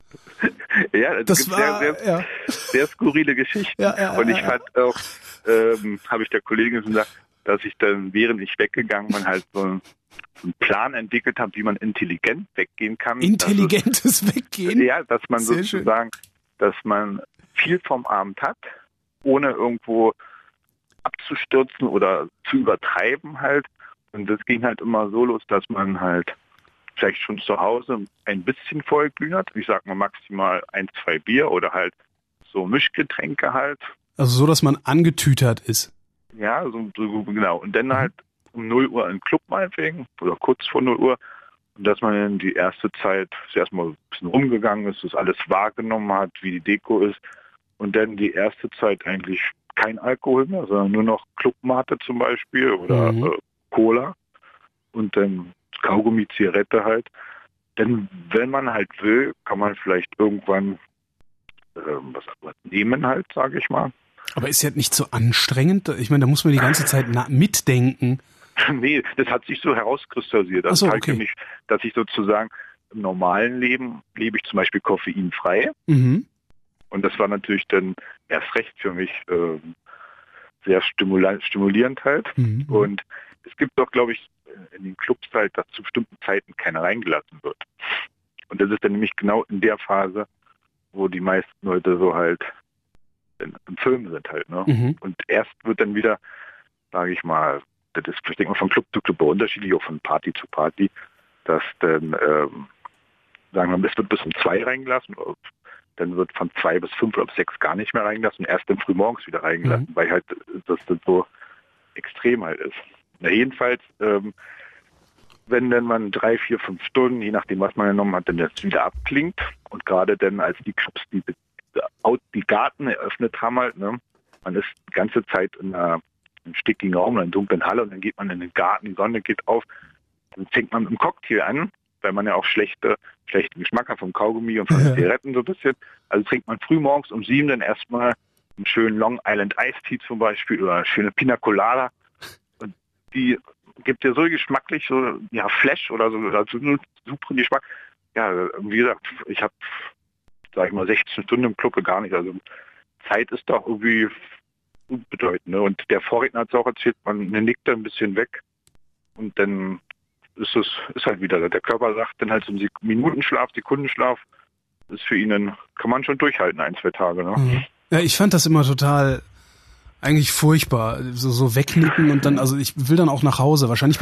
Ja, das war sehr skurrile Geschichten. Und ich fand auch, habe ich der Kollegin gesagt, dass ich dann, während ich weggegangen bin, halt so einen Plan entwickelt habe, wie man intelligent weggehen kann. Intelligentes Weggehen? Ja, dass man sozusagen, dass man viel vom Abend hat, ohne irgendwo abzustürzen oder zu übertreiben halt. Und das ging halt immer so los, dass man halt vielleicht schon zu Hause ein bisschen vollglühen hat. Ich sag mal maximal 1-2 Bier oder halt so Mischgetränke halt. Also so, dass man angetütert ist. Ja, so genau. Und dann halt um 0 Uhr in den Club meinetwegen oder kurz vor 0 Uhr. Und dass man in die erste Zeit zuerst mal ein bisschen rumgegangen ist, das alles wahrgenommen hat, wie die Deko ist. Und dann die erste Zeit eigentlich kein Alkohol mehr, sondern nur noch Clubmate zum Beispiel oder Cola. Und dann Kaugummi, Zigarette halt. Denn wenn man halt will, kann man vielleicht irgendwann was nehmen halt, sage ich mal. Aber ist ja nicht so anstrengend? Ich meine, da muss man die ganze Zeit mitdenken. Nee, das hat sich so herauskristallisiert. Das so, zeigt okay. nämlich, dass ich sozusagen im normalen Leben lebe ich zum Beispiel koffeinfrei. Mhm. Und das war natürlich dann erst recht für mich sehr stimulierend halt. Mhm. Und es gibt doch, glaube ich, in den Clubs halt, dass zu bestimmten Zeiten keiner reingelassen wird. Und das ist dann nämlich genau in der Phase, wo die meisten Leute so halt im Film sind halt. Ne? Mhm. Und erst wird dann wieder, sage ich mal, das ist, ich denke mal, von Club zu Club unterschiedlich, auch von Party zu Party, dass dann, sagen wir mal, es wird bis um 2 reingelassen, dann wird von 2 bis 5 oder bis 6 gar nicht mehr reingelassen, erst dann früh morgens wieder reingelassen, weil halt das dann so extrem halt ist. Na, jedenfalls, wenn dann man 3, 4, 5 Stunden, je nachdem, was man genommen hat, dann das wieder abklingt und gerade dann, als die Clubs die Garten eröffnet haben halt, ne, man ist die ganze Zeit in einem stickigen Raum, in einer dunklen Halle und dann geht man in den Garten, die Sonne geht auf, dann fängt man mit einem Cocktail an, weil man ja auch schlechten Geschmack hat vom Kaugummi und von den Zigaretten so ein bisschen. Also trinkt man früh morgens um 7 dann erstmal einen schönen Long Island Iced Tea zum Beispiel oder eine schöne Pina Colada. Und die gibt ja so geschmacklich, so, ja, Flash oder so, also super Geschmack. Ja, wie gesagt, ich habe, sag ich mal, 16 Stunden im Club gar nicht. Also Zeit ist doch irgendwie unbedeutend. Ne? Und der Vorredner hat es auch erzählt, man nickt da ein bisschen weg und dann ist halt wieder, der Körper sagt dann halt so ein Minutenschlaf, Sekundenschlaf, ist für ihn dann, kann man schon durchhalten, 1, 2 Tage. Ne? Mhm. Ja, ich fand das immer total eigentlich furchtbar, so wegnicken und dann, also ich will dann auch nach Hause. Wahrscheinlich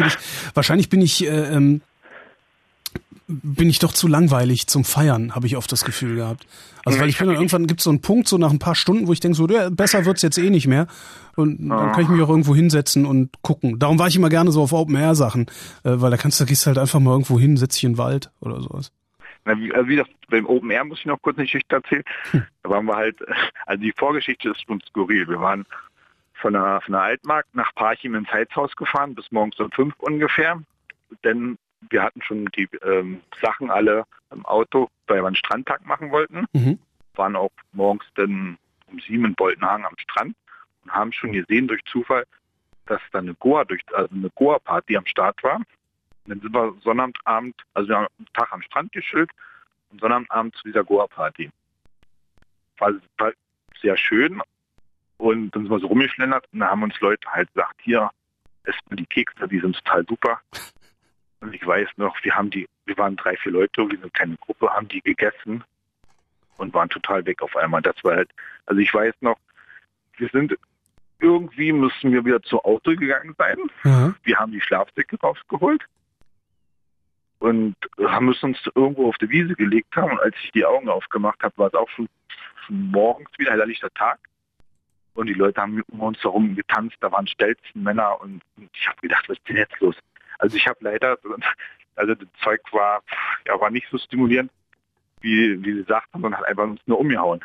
bin ich doch zu langweilig zum Feiern, habe ich oft das Gefühl gehabt. Also weil ich bin dann irgendwann, gibt es so einen Punkt, so nach ein paar Stunden, wo ich denke so, besser wird's jetzt eh nicht mehr. Und dann kann ich mich auch irgendwo hinsetzen und gucken. Darum war ich immer gerne so auf Open-Air-Sachen, weil da gehst du halt einfach mal irgendwo hin, setzt dich in den Wald oder sowas. Na, wie das beim Open Air, muss ich noch kurz eine Geschichte erzählen. Da waren wir halt, also die Vorgeschichte ist schon skurril. Wir waren von der Altmark nach Parchim ins Heizhaus gefahren, bis morgens um 5 ungefähr. Denn wir hatten schon die Sachen alle im Auto, weil wir einen Strandtag machen wollten. Mhm. Waren auch morgens dann um 7 in Boltenhagen am Strand und haben schon gesehen durch Zufall, dass da eine Goa-Party am Start war. Und dann sind wir Sonnabendabend, also wir haben einen Tag am Strand geschillt und Sonnabendabend zu dieser Goa-Party. War sehr schön und dann sind wir so rumgeschlendert und da haben uns Leute halt gesagt, hier, esst mal die Kekse, die sind total super. Und ich weiß noch, wir waren 3, 4 Leute, wie eine kleine Gruppe, haben die gegessen und waren total weg auf einmal. Das war halt, also ich weiß noch, müssen wir wieder zum Auto gegangen sein. Mhm. Wir haben die Schlafsäcke rausgeholt und müssen uns irgendwo auf die Wiese gelegt haben. Und als ich die Augen aufgemacht habe, war es auch schon morgens wieder hellerlichter Tag. Und die Leute haben um uns herum getanzt, da waren Stelzen, Männer und ich habe gedacht, was ist denn jetzt los? Also ich habe leider, also das Zeug war nicht so stimulierend, wie sie sagten, sondern hat einfach uns nur umgehauen.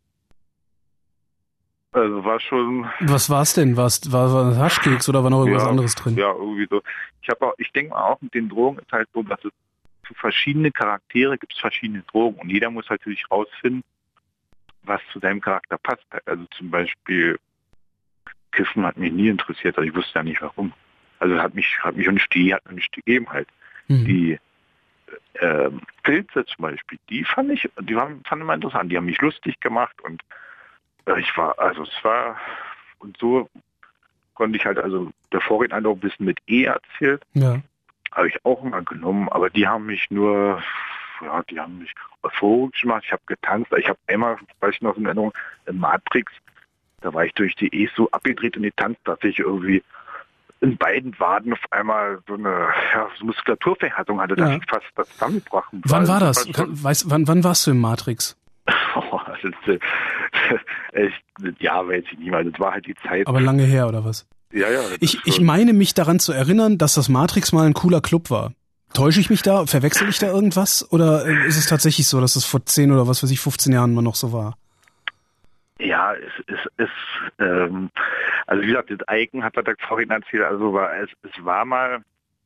Also war schon... Was war's denn? War ein Haschkeks oder war noch irgendwas anderes drin? Ja, irgendwie so. Ich denke mal auch, mit den Drogen ist halt so, dass es für verschiedene Charaktere gibt es verschiedene Drogen und jeder muss halt natürlich rausfinden, was zu seinem Charakter passt. Also zum Beispiel Kiffen hat mich nie interessiert, also ich wusste ja nicht warum. Also hat mich nicht gegeben halt. Mhm. Die Pilze zum Beispiel, die fand ich immer interessant. Die haben mich lustig gemacht und und so konnte ich halt, also der Vorredner hat auch ein bisschen mit erzählt. Ja. Habe ich auch mal genommen, aber die haben mich euphorisch gemacht. Ich habe getanzt. Ich habe einmal, weiß ich noch in Erinnerung, in Matrix, da war ich durch die so abgedreht und getanzt, dass ich irgendwie in beiden Waden auf einmal so eine Muskulaturverhärtung hatte, dass ich fast das zusammengebrochen war. Wann war das? Wann warst du im Matrix? Weiß ich nicht mal. Das war halt die Zeit. Aber lange her, oder was? Ja. Ich meine mich daran zu erinnern, dass das Matrix mal ein cooler Club war. Täusche ich mich da? Verwechsel ich da irgendwas? Oder ist es tatsächlich so, dass es vor 10 oder 15 Jahren mal noch so war? Ja, also wie gesagt, das Icon hat der Vorredner erzählt, also es war mal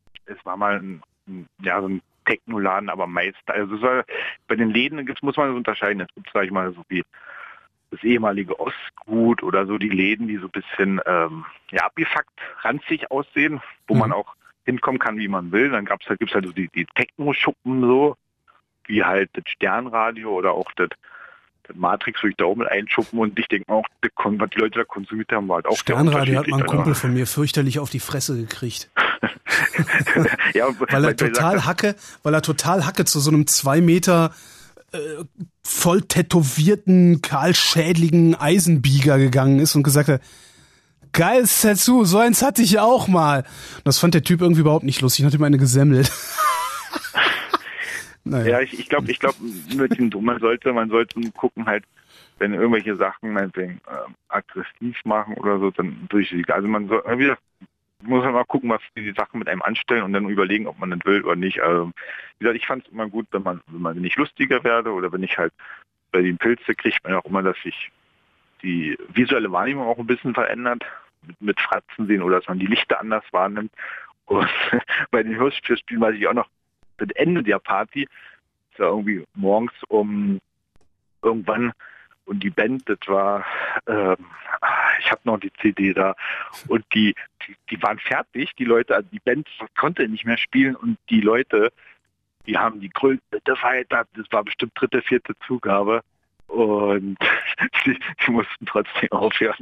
so ein Technoladen, aber meist, also bei den Läden muss man das unterscheiden. Es gibt, sag ich mal, so wie das ehemalige Ostgut oder so die Läden, die so ein bisschen abgefuckt, ranzig aussehen, wo man auch hinkommen kann, wie man will. Dann gibt's halt so die Techno-Schuppen so, wie halt das Sternradio oder auch das Matrix, wo ich da oben einschuppen und ich denke auch, was die Leute da konsumiert haben, war halt auch Sternradio hat mal ein Kumpel von mir fürchterlich auf die Fresse gekriegt. Ja, weil er total Hacke zu so einem 2 Meter voll tätowierten, kahlschädligen Eisenbieger gegangen ist und gesagt hat, geiles Tattoo, so eins hatte ich auch mal. Und das fand der Typ irgendwie überhaupt nicht lustig, hat ihm eine gesemmelt. Naja. Ja, ich glaube, man sollte gucken halt, wenn irgendwelche Sachen meinetwegen aggressiv machen oder so, dann durchsiegen. Also man soll muss man mal gucken, was die Sachen mit einem anstellen und dann überlegen, ob man das will oder nicht. Also, wie gesagt, ich fand es immer gut, wenn ich lustiger werde oder wenn ich halt bei den Pilze kriegt man auch immer, dass sich die visuelle Wahrnehmung auch ein bisschen verändert, mit Fratzen sehen oder dass man die Lichter anders wahrnimmt. Und bei den Hirschspielen weiß ich auch noch, das Ende der Party ist ja irgendwie morgens um irgendwann und die Band, das war, ich habe noch die CD da und die waren fertig, die Leute, also die Band konnte nicht mehr spielen und die Leute, die haben die größte Feier, das war bestimmt 3., 4. Zugabe und die mussten trotzdem aufhören.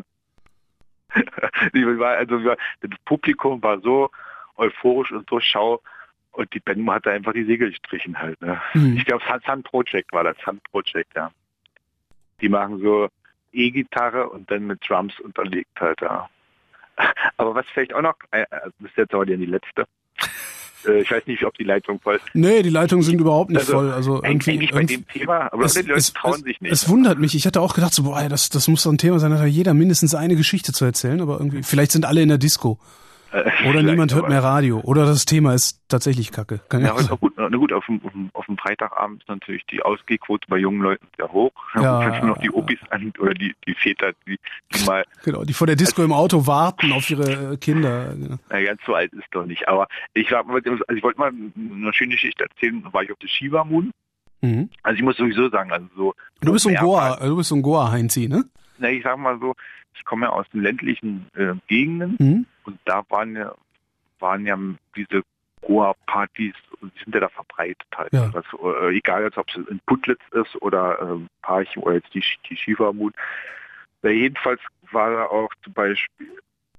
Das Publikum war so euphorisch und so schau und die Band hatte einfach die Segel gestrichen halt. Ne? Ich glaube, Sun Project war das, Sun Project, ja. Die machen so E-Gitarre und dann mit Drums unterlegt halt, ja. Aber was vielleicht auch noch, das ist jetzt aber die letzte. Ich weiß nicht, ob die Leitung voll ist. Nee, die Leitungen sind überhaupt nicht voll. Also eigentlich bei dem Thema, aber die Leute trauen sich nicht. Es wundert mich. Ich hatte auch gedacht, so, boah, das muss doch ein Thema sein, da hat jeder mindestens eine Geschichte zu erzählen, aber irgendwie, vielleicht sind alle in der Disco. Oder niemand hört mehr Radio. Oder das Thema ist tatsächlich Kacke. Ja, gut, auf dem Freitagabend ist natürlich die Ausgehquote bei jungen Leuten sehr hoch. Ja, wenn noch die Opis an oder die Väter, die mal... Genau, die vor der Disco im Auto warten auf ihre Kinder. Genau. Na, ganz so alt ist doch nicht. Aber ich wollte mal eine schöne Geschichte erzählen. Da war ich auf der Shiva Moon. Mhm. Also ich muss sowieso sagen, also so... Du bist so ein Goa-Heinzi, ne? Na, ich sag mal so, ich komme ja aus den ländlichen Gegenden und da waren ja diese Goa-Partys, die sind ja da verbreitet halt. Ja. Egal jetzt, ob es in Putlitz ist oder Parchim oder jetzt die Shiva Moon. Jedenfalls war da auch zum Beispiel,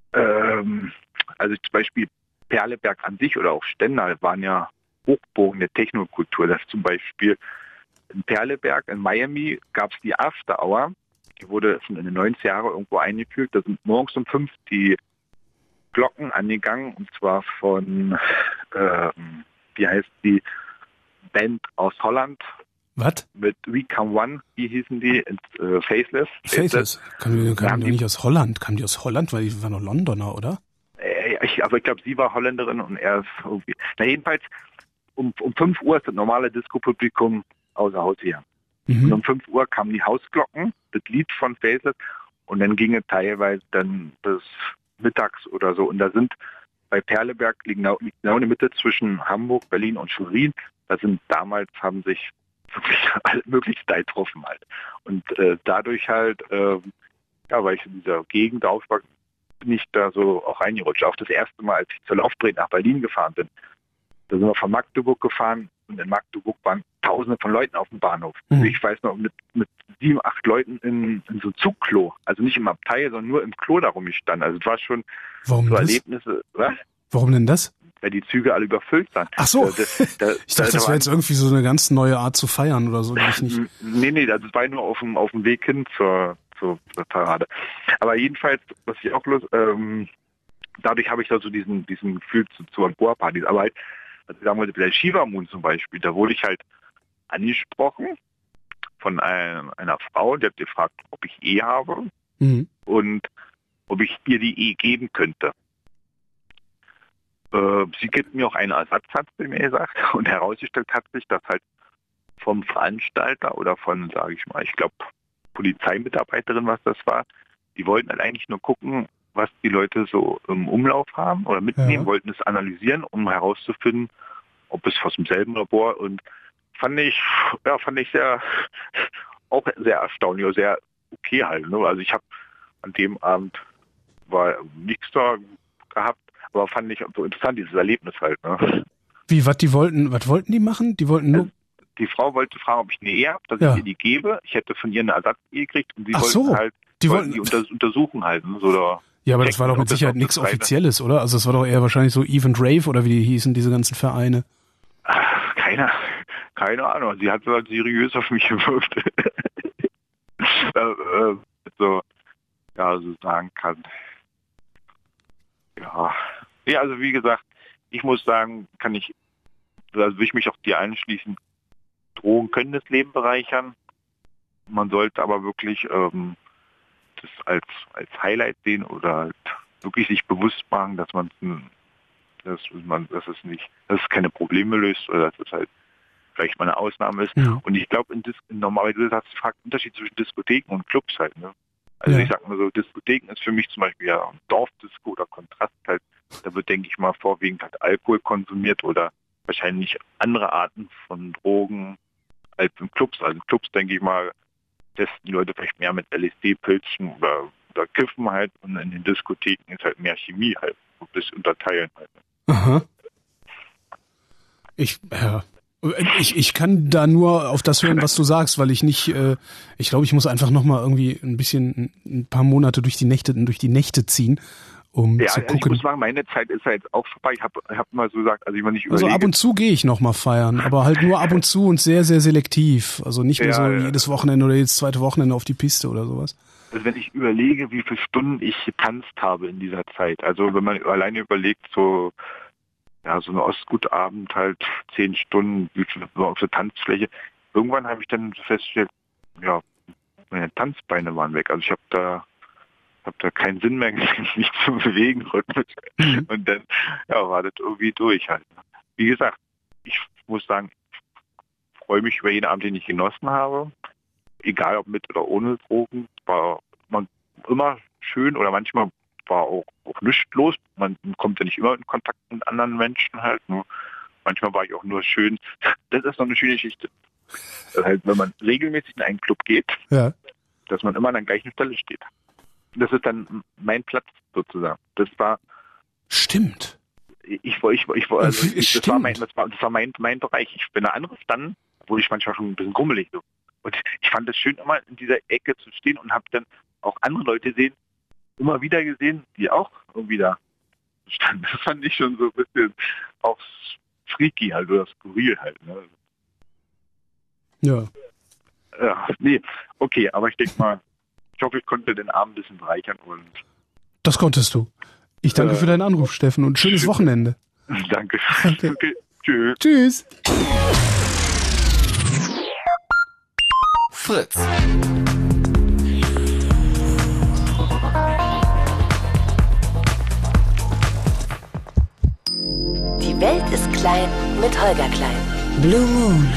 Perleberg an sich oder auch Stendal waren ja Hochburgen der Technokultur. Das zum Beispiel in Perleberg in Miami gab es die After Hour. Die wurde schon in den 90er Jahren irgendwo eingeführt. Da sind morgens um 5 die Glocken angegangen, und zwar von, wie heißt die Band aus Holland? Was? Mit We Come One, wie hießen die? Faceless. Faceless? Kamen die nicht aus Holland? Kamen die aus Holland? Weil die waren doch Londoner, oder? Aber ich glaube, sie war Holländerin und er ist irgendwie... Na jedenfalls, um 5 Uhr ist das normale Disco-Publikum außer Haus hier. Und um 5 Uhr kamen die Hausglocken, das Lied von Faceless, und dann ging es teilweise dann bis mittags oder so. Und da sind bei Perleberg, liegt genau in der Mitte zwischen Hamburg, Berlin und Schwerin. Haben sich wirklich alle möglichen da getroffen halt. Und dadurch halt, weil ich in dieser Gegend aufwachse, bin ich da so auch reingerutscht. Auch das erste Mal, als ich zur Laufbahn nach Berlin gefahren bin. Da sind wir von Magdeburg gefahren und in Magdeburg waren Tausende von Leuten auf dem Bahnhof. Also ich weiß noch, mit 7, 8 Leuten in so Zugklo. Also nicht im Abteil, sondern nur im Klo darum gestanden. Also es war schon so Erlebnisse. Was? Warum denn das? Weil die Züge alle überfüllt waren. Ach so. Ich dachte, das wäre jetzt irgendwie so eine ganz neue Art zu feiern oder so. Nee, das war nur auf dem Weg hin zur Parade. Aber jedenfalls, was ich auch dadurch habe ich da so diesen Gefühl zu Goa-Partys. Aber halt, also sagen wir, bei der Shiva Moon zum Beispiel, da wurde ich halt angesprochen von einer Frau, die hat gefragt, ob ich Ehe habe und ob ich ihr die Ehe geben könnte. Sie gibt mir auch einen Ersatz, hat sie mir gesagt, und herausgestellt hat sich, dass halt vom Veranstalter oder von, sage ich mal, ich glaube, Polizeimitarbeiterin, was das war, die wollten halt eigentlich nur gucken, was die Leute so im Umlauf haben oder mitnehmen, wollten es analysieren, um herauszufinden, ob es aus demselben Labor, und fand ich sehr, auch sehr erstaunlich, sehr okay halt. Ne? Also ich habe an dem Abend war nichts da gehabt, aber fand ich so interessant, dieses Erlebnis halt. Ne? Wie, was wollten die machen? Die wollten nur... Die Frau wollte fragen, ob ich eine Ehe habe, dass ich ihr die gebe. Ich hätte von ihr eine Ersatzehe gekriegt und sie wollten die untersuchen halt. Ne? So da ja, aber das war doch mit Sicherheit nichts Offizielles, oder? Also es war doch eher wahrscheinlich so Eve and Rave oder wie die hießen, diese ganzen Vereine. Ach, keine Ahnung. Sie hat so halt seriös auf mich gewirkt. So sagen kann. Ja, also wie gesagt, ich muss sagen, will ich mich auch dir einschließen, Drogen können das Leben bereichern. Man sollte aber wirklich das als Highlight sehen oder halt wirklich sich bewusst machen, dass dass es keine Probleme löst oder dass es halt vielleicht mal eine Ausnahme ist. Ja. Und ich glaube, normalerweise hast du gefragt, Unterschied zwischen Diskotheken und Clubs halt, ne? Also ich sag mal so, Diskotheken ist für mich zum Beispiel ja Dorfdisco oder Kontrast halt. Da wird, denke ich mal, vorwiegend halt Alkohol konsumiert oder wahrscheinlich andere Arten von Drogen als in Clubs. Also in Clubs, denke ich mal, testen die Leute vielleicht mehr mit LSD-Pilzen oder kiffen halt und in den Diskotheken ist halt mehr Chemie halt, so bis unterteilen halt. Aha. Ich kann da nur auf das hören, was du sagst, weil ich nicht, ich glaube, ich muss einfach nochmal irgendwie ein paar Monate durch die Nächte ziehen, um zu gucken. Ich muss sagen, meine Zeit ist halt auch vorbei. Ich hab mal so gesagt, also ich nicht überlege. Also ab und zu gehe ich nochmal feiern, aber halt nur ab und zu und sehr, sehr selektiv. Also nicht mehr so jedes Wochenende oder jedes zweite Wochenende auf die Piste oder sowas. Also wenn ich überlege, wie viele Stunden ich getanzt habe in dieser Zeit, also wenn man alleine überlegt, so eine Ostgutabend halt 10 Stunden auf der Tanzfläche. Irgendwann habe ich dann festgestellt, meine Tanzbeine waren weg. Also ich habe da keinen Sinn mehr gesehen, mich zu bewegen. Und dann war das irgendwie durch halt. Wie gesagt, ich muss sagen, ich freue mich über jeden Abend, den ich genossen habe. Egal ob mit oder ohne Drogen. War immer schön oder manchmal war auch nichts los. Man kommt ja nicht immer in Kontakt mit anderen Menschen halt. Nur manchmal war ich auch nur schön. Das ist noch eine schöne Geschichte. Halt, wenn man regelmäßig in einen Club geht, dass man immer an der gleichen Stelle steht. Das ist dann mein Platz sozusagen. Das war. Stimmt. Das war mein Bereich. Wenn der andere stand, wurde ich manchmal schon ein bisschen grummelig. So. Und ich fand es schön, immer in dieser Ecke zu stehen und habe dann auch andere Leute immer wieder gesehen, die auch irgendwie da standen. Das fand ich schon so ein bisschen auch freaky halt oder skurril halt. Ne? Ja. Ja, nee, okay, aber ich denke mal, ich hoffe, ich konnte den Abend ein bisschen bereichern und. Das konntest du. Ich danke für deinen Anruf, Steffen, und schönes Wochenende. Danke. Okay. Tschüss. Tschüss. Fritz. Die Welt ist klein mit Holger Klein. Blue Moon.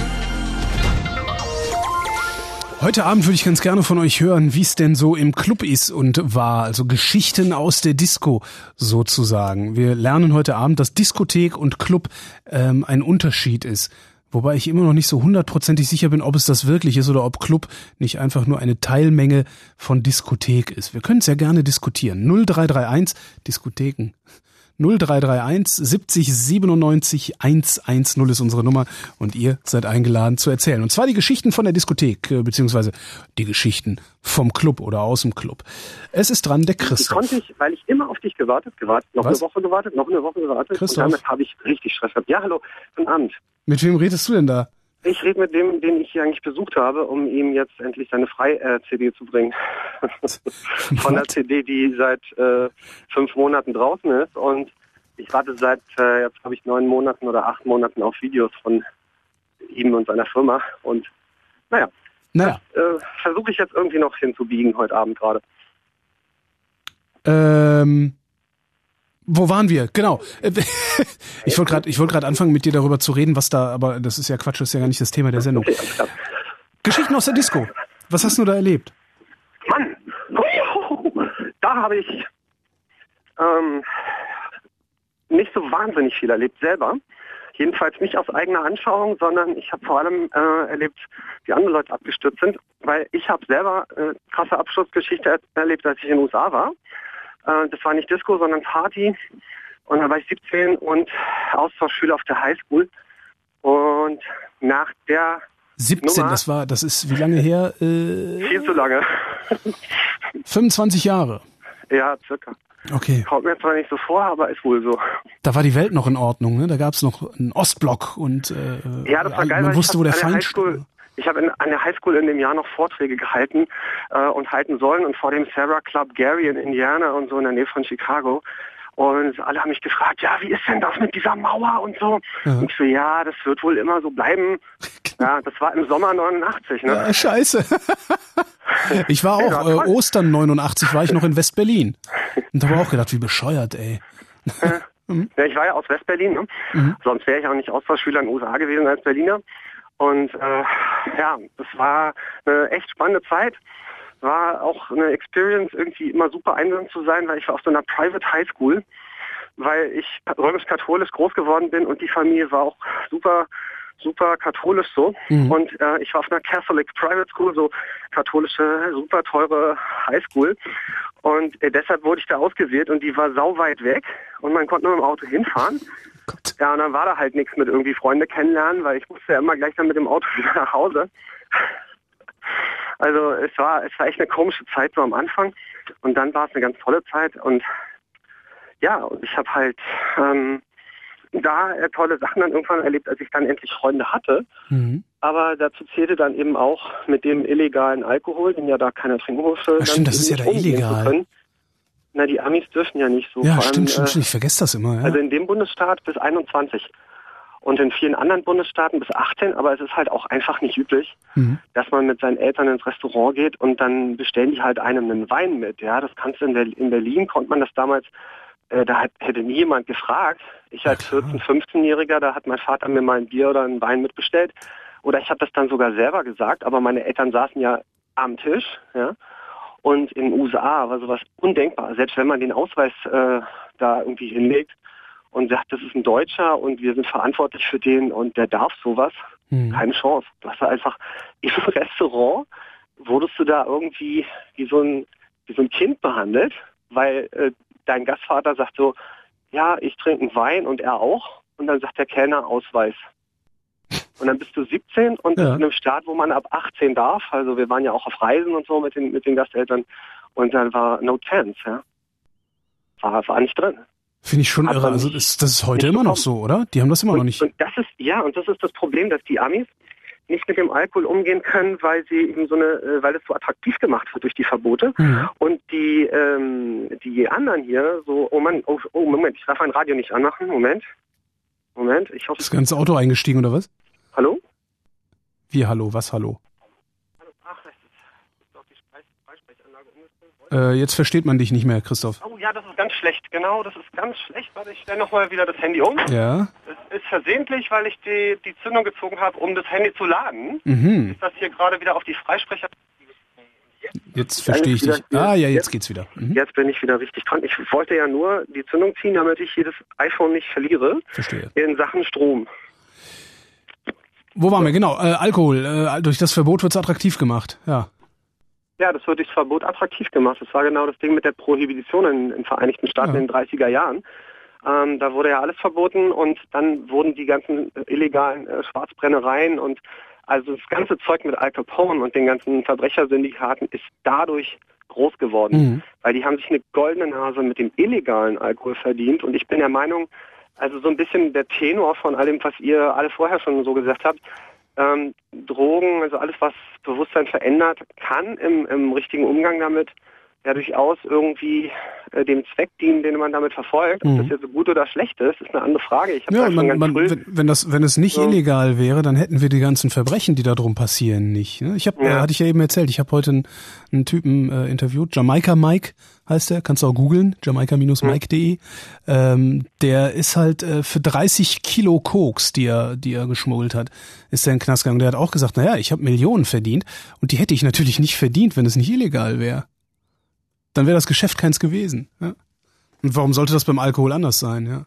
Heute Abend würde ich ganz gerne von euch hören, wie es denn so im Club ist und war. Also Geschichten aus der Disco sozusagen. Wir lernen heute Abend, dass Diskothek und Club ein Unterschied ist. Wobei ich immer noch nicht so 100% sicher bin, ob es das wirklich ist oder ob Club nicht einfach nur eine Teilmenge von Diskothek ist. Wir können es ja gerne diskutieren. 0331 Diskotheken. 0331 70 97 110 ist unsere Nummer und ihr seid eingeladen zu erzählen. Und zwar die Geschichten von der Diskothek, beziehungsweise die Geschichten vom Club oder aus dem Club. Es ist dran, der Christoph. Weil ich immer auf dich gewartet, noch eine Woche gewartet. Christoph. Und damit habe ich richtig Stress gehabt. Ja, hallo, guten Abend. Mit wem redest du denn da? Ich rede mit dem, den ich hier eigentlich besucht habe, um ihm jetzt endlich seine Frei-CD zu bringen. Von der CD, die seit 5 Monaten draußen ist. Und ich warte seit jetzt, glaube ich, 9 Monaten oder 8 Monaten auf Videos von ihm und seiner Firma. Und naja. Das versuche ich jetzt irgendwie noch hinzubiegen heute Abend gerade. Wo waren wir? Genau. Ich wollte gerade anfangen, mit dir darüber zu reden, was da, aber das ist ja Quatsch, das ist ja gar nicht das Thema der Sendung. Okay, alles klar. Geschichten aus der Disco. Was hast du da erlebt? Mann, da habe ich nicht so wahnsinnig viel erlebt selber. Jedenfalls nicht aus eigener Anschauung, sondern ich habe vor allem erlebt, wie andere Leute abgestürzt sind. weil ich habe selber krasse Abschlussgeschichte erlebt, als ich in den USA war. Das war nicht Disco, sondern Party. Und da war ich 17 und Austauschschüler auf der Highschool. Und nach der 17, Nummer, das ist wie lange her? Viel zu lange. 25 Jahre. Ja, circa. Okay. Kommt mir zwar nicht so vor, aber ist wohl so. Da war die Welt noch in Ordnung, ne? Da gab es noch einen Ostblock und ja, das war geil, man wusste, wo der Feind stand. Ich habe an der Highschool in dem Jahr noch Vorträge gehalten und halten sollen und vor dem Sarah Club Gary in Indiana und so in der Nähe von Chicago. Und alle haben mich gefragt, ja, wie ist denn das mit dieser Mauer und so? Ja. Und ich so, ja, das wird wohl immer so bleiben. Ja, das war im Sommer 89, ne? Ja, scheiße. Ich war auch, Ostern 89 war ich noch in West-Berlin. Und habe auch gedacht, wie bescheuert, ey. Ja, ich war ja aus West-Berlin, ne? Mhm. Sonst wäre ich auch nicht Austauschschüler in den USA gewesen als Berliner. Und ja, das war eine echt spannende Zeit. War auch eine Experience, irgendwie immer super einsam zu sein, weil ich war auf so einer Private High School, weil ich römisch-katholisch groß geworden bin und die Familie war auch super katholisch so. Mhm. Und ich war auf einer Catholic Private School, so katholische, super teure High School. Und deshalb wurde ich da ausgewählt und die war sauweit weg und man konnte nur im Auto hinfahren. Gott. Ja, und dann war da halt nichts mit irgendwie Freunde kennenlernen, weil ich musste ja immer gleich dann mit dem Auto wieder nach Hause. Also es war echt eine komische Zeit so am Anfang und dann war es eine ganz tolle Zeit und ja, und ich habe halt da tolle Sachen dann irgendwann erlebt, als ich dann endlich Freunde hatte. Mhm. Aber dazu zählte dann eben auch mit dem illegalen Alkohol, den ja da keiner trinken musste. Ja, stimmt, das ist ja da illegal. Na, die Amis dürfen ja nicht so. Ja, vor allem, stimmt, ich vergesse das immer. Ja. Also in dem Bundesstaat bis 21 und in vielen anderen Bundesstaaten bis 18, aber es ist halt auch einfach nicht üblich, dass man mit seinen Eltern ins Restaurant geht und dann bestellen die halt einem einen Wein mit. Ja, das kannst du in Berlin, konnte man das damals, da hätte nie jemand gefragt. Ich als 14-, 15-Jähriger, da hat mein Vater mir mal ein Bier oder einen Wein mitbestellt. Oder ich habe das dann sogar selber gesagt, aber meine Eltern saßen ja am Tisch, ja. Und in den USA war sowas undenkbar. Selbst wenn man den Ausweis da irgendwie hinlegt und sagt, das ist ein Deutscher und wir sind verantwortlich für den und der darf sowas, keine Chance. Du hast da einfach im Restaurant, wurdest du da irgendwie wie so ein Kind behandelt, weil dein Gastvater sagt so, ja, ich trinke einen Wein und er auch. Und dann sagt der Kellner Ausweis. Und dann bist du 17 und in einem Staat, wo man ab 18 darf. Also wir waren ja auch auf Reisen und so mit den Gasteltern. Und dann war no chance, ja. War nicht drin. Finde ich schon irre. Also das ist heute immer noch so, oder? Die haben das immer noch nicht. Und das ist das Problem, dass die Amis nicht mit dem Alkohol umgehen können, weil sie eben weil es so attraktiv gemacht wird durch die Verbote. Mhm. Und die anderen hier so, Moment, ich darf mein Radio nicht anmachen. Moment, ich hoffe. Das ganze Auto eingestiegen, oder was? Hallo? Wie hallo? Was hallo? Ach, das ist doch die Freisprechanlage. Jetzt versteht man dich nicht mehr, Christoph. Oh ja, das ist ganz schlecht. Genau, das ist ganz schlecht. Warte, ich stelle nochmal wieder das Handy um. Ja. Das ist versehentlich, weil ich die Zündung gezogen habe, um das Handy zu laden. Mhm. Ist das hier gerade wieder auf die Freisprecher... Jetzt verstehe ich dich. Ja, jetzt geht's wieder. Mhm. Jetzt bin ich wieder richtig dran. Ich wollte ja nur die Zündung ziehen, damit ich jedes iPhone nicht verliere. Verstehe. In Sachen Strom. Wo waren wir? Genau, Alkohol. Durch das Verbot wird's attraktiv gemacht. Ja. Ja, das wird durchs Verbot attraktiv gemacht. Das war genau das Ding mit der Prohibition in den Vereinigten Staaten in den 30er Jahren. Da wurde ja alles verboten und dann wurden die ganzen illegalen Schwarzbrennereien und also das ganze Zeug mit Al Capone und den ganzen Verbrechersyndikaten ist dadurch groß geworden, weil die haben sich eine goldene Nase mit dem illegalen Alkohol verdient und ich bin der Meinung, also so ein bisschen der Tenor von allem, was ihr alle vorher schon so gesagt habt, Drogen, also alles, was Bewusstsein verändert, kann im richtigen Umgang damit ja durchaus irgendwie dem Zweck dienen, den man damit verfolgt. Ob das jetzt so gut oder schlecht ist eine andere Frage. Ich ja, wenn es nicht illegal wäre, dann hätten wir die ganzen Verbrechen, die da drum passieren, nicht. Ne? Hatte ich ja eben erzählt, ich habe heute einen Typen interviewt, Jamaika Mike heißt der, kannst du auch googeln, jamaika-mike.de. Der ist halt für 30 Kilo Koks, die er geschmuggelt hat, ist der in den Knast gegangen. Der hat auch gesagt, naja, ich habe Millionen verdient und die hätte ich natürlich nicht verdient, wenn es nicht illegal wäre. Dann wäre das Geschäft keins gewesen. Ja? Und warum sollte das beim Alkohol anders sein? Ja.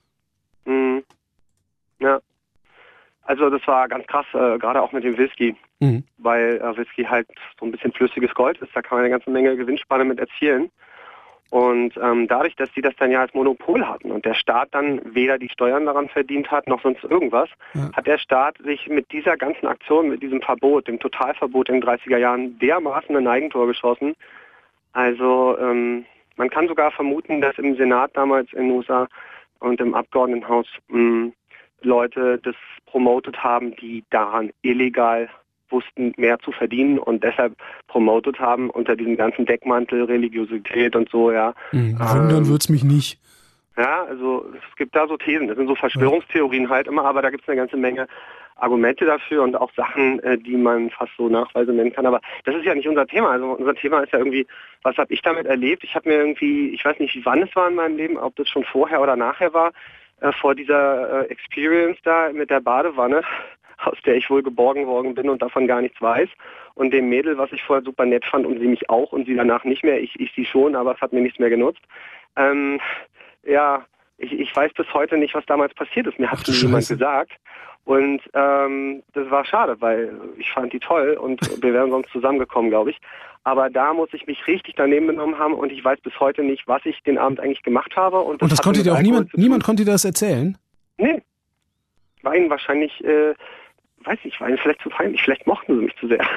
Ja. Also das war ganz krass, gerade auch mit dem Whisky. weil Whisky halt so ein bisschen flüssiges Gold ist. Da kann man eine ganze Menge Gewinnspanne mit erzielen. Und dadurch, dass die das dann ja als Monopol hatten und der Staat dann weder die Steuern daran verdient hat, noch sonst irgendwas, hat der Staat sich mit dieser ganzen Aktion, mit diesem Verbot, dem Totalverbot in den 30er Jahren dermaßen ein Eigentor geschossen. Also man kann sogar vermuten, dass im Senat damals in den USA und im Abgeordnetenhaus Leute das promotet haben, die daran illegal wussten, mehr zu verdienen und deshalb promotet haben unter diesem ganzen Deckmantel Religiosität und so, ja. Wundern wird's mich nicht. Ja, also es gibt da so Thesen, das sind so Verschwörungstheorien halt immer, aber da gibt's eine ganze Menge Argumente dafür und auch Sachen, die man fast so Nachweise nennen kann. Aber das ist ja nicht unser Thema. Also unser Thema ist ja irgendwie, was habe ich damit erlebt? Ich habe mir irgendwie, ich weiß nicht, wann es war in meinem Leben, ob das schon vorher oder nachher war, vor dieser Experience da mit der Badewanne, aus der ich wohl geborgen worden bin und davon gar nichts weiß. Und dem Mädel, was ich vorher super nett fand und sie mich auch und sie danach nicht mehr. Ich sie schon, aber es hat mir nichts mehr genutzt. Ich weiß bis heute nicht, was damals passiert ist. Mir hat niemand gesagt. Und das war schade, weil ich fand die toll und wir wären sonst zusammengekommen, glaube ich. Aber da muss ich mich richtig daneben genommen haben und ich weiß bis heute nicht, was ich den Abend eigentlich gemacht habe. Und das konnte dir auch niemand konnte dir das erzählen? Nee. War ihnen wahrscheinlich, weiß ich, war ihnen vielleicht zu peinlich. Vielleicht mochten sie mich zu sehr.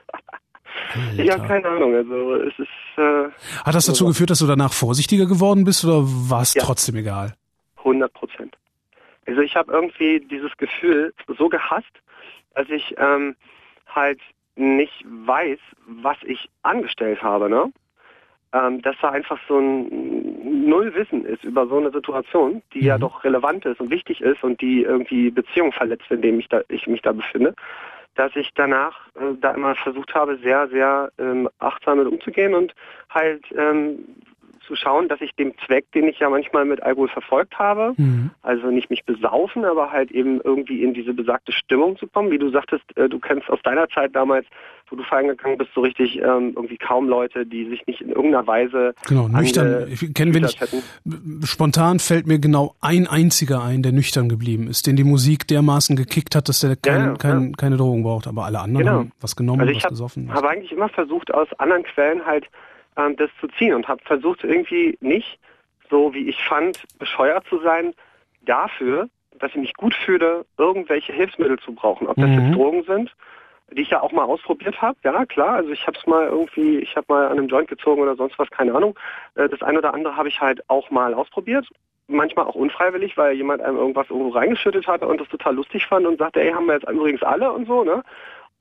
Ich habe keine Ahnung. Also es ist. Hat das dazu geführt, dass du danach vorsichtiger geworden bist oder war es trotzdem egal? 100%. Also ich habe irgendwie dieses Gefühl so gehasst, dass ich halt nicht weiß, was ich angestellt habe, ne? Dass da einfach so ein Nullwissen ist über so eine Situation, die ja doch relevant ist und wichtig ist und die irgendwie Beziehungen verletzt, in denen ich mich da befinde, dass ich danach da immer versucht habe, sehr, sehr achtsam mit umzugehen und halt zu schauen, dass ich dem Zweck, den ich ja manchmal mit Alkohol verfolgt habe, also nicht mich besaufen, aber halt eben irgendwie in diese besagte Stimmung zu kommen. Wie du sagtest, du kennst aus deiner Zeit damals, wo du feiern gegangen bist, so richtig irgendwie kaum Leute, die sich nicht in irgendeiner Weise nüchtern. Spontan fällt mir genau ein einziger ein, der nüchtern geblieben ist, den die Musik dermaßen gekickt hat, dass der keine Drogen braucht, aber alle anderen haben was genommen, also was gesoffen. Ich habe eigentlich immer versucht, aus anderen Quellen halt das zu ziehen und habe versucht, irgendwie nicht, so wie ich fand, bescheuert zu sein dafür, dass ich mich gut fühle, irgendwelche Hilfsmittel zu brauchen. Ob das jetzt Drogen sind, die ich ja auch mal ausprobiert habe, ja klar, also ich habe mal an einem Joint gezogen oder sonst was, keine Ahnung. Das eine oder andere habe ich halt auch mal ausprobiert, manchmal auch unfreiwillig, weil jemand einem irgendwas irgendwo reingeschüttet hatte und das total lustig fand und sagte, ey, haben wir jetzt übrigens alle und so, ne?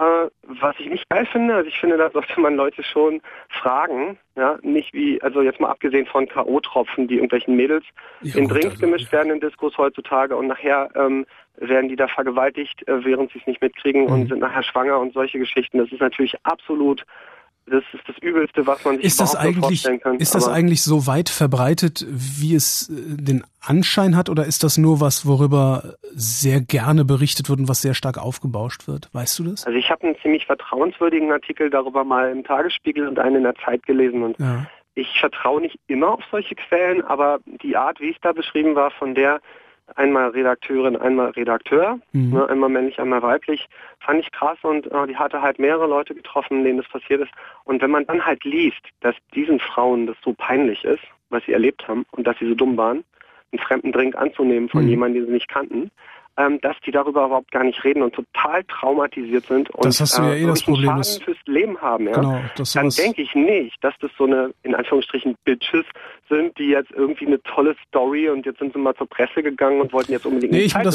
Was ich nicht geil finde, also ich finde, da sollte man Leute schon fragen, ja, nicht wie, also jetzt mal abgesehen von K.O.-Tropfen, die irgendwelchen Mädels in Drinks gemischt werden in Diskos heutzutage und nachher werden die da vergewaltigt, während sie es nicht mitkriegen und sind nachher schwanger und solche Geschichten. Das ist natürlich absolut, das ist das Übelste, was man sich überhaupt so vorstellen kann. Ist das eigentlich so weit verbreitet, wie es den Anschein hat, oder ist das nur was, worüber sehr gerne berichtet wird und was sehr stark aufgebauscht wird? Weißt du das? Also ich habe einen ziemlich vertrauenswürdigen Artikel darüber mal im Tagesspiegel und einen in der Zeit gelesen und ich vertraue nicht immer auf solche Quellen, aber die Art, wie es da beschrieben war, von der einmal Redakteurin, einmal Redakteur, ne, einmal männlich, einmal weiblich, fand ich krass und die hatte halt mehrere Leute getroffen, denen das passiert ist. Und wenn man dann halt liest, dass diesen Frauen das so peinlich ist, was sie erlebt haben und dass sie so dumm waren, einen fremden Drink anzunehmen von jemandem, den sie nicht kannten, dass die darüber überhaupt gar nicht reden und total traumatisiert sind und das hast du ja das Problem, Schaden fürs Leben haben. Ja? Genau, dann denke ich nicht, dass das so eine, in Anführungsstrichen, Bitches sind, die jetzt irgendwie eine tolle Story und jetzt sind sie mal zur Presse gegangen und wollten jetzt unbedingt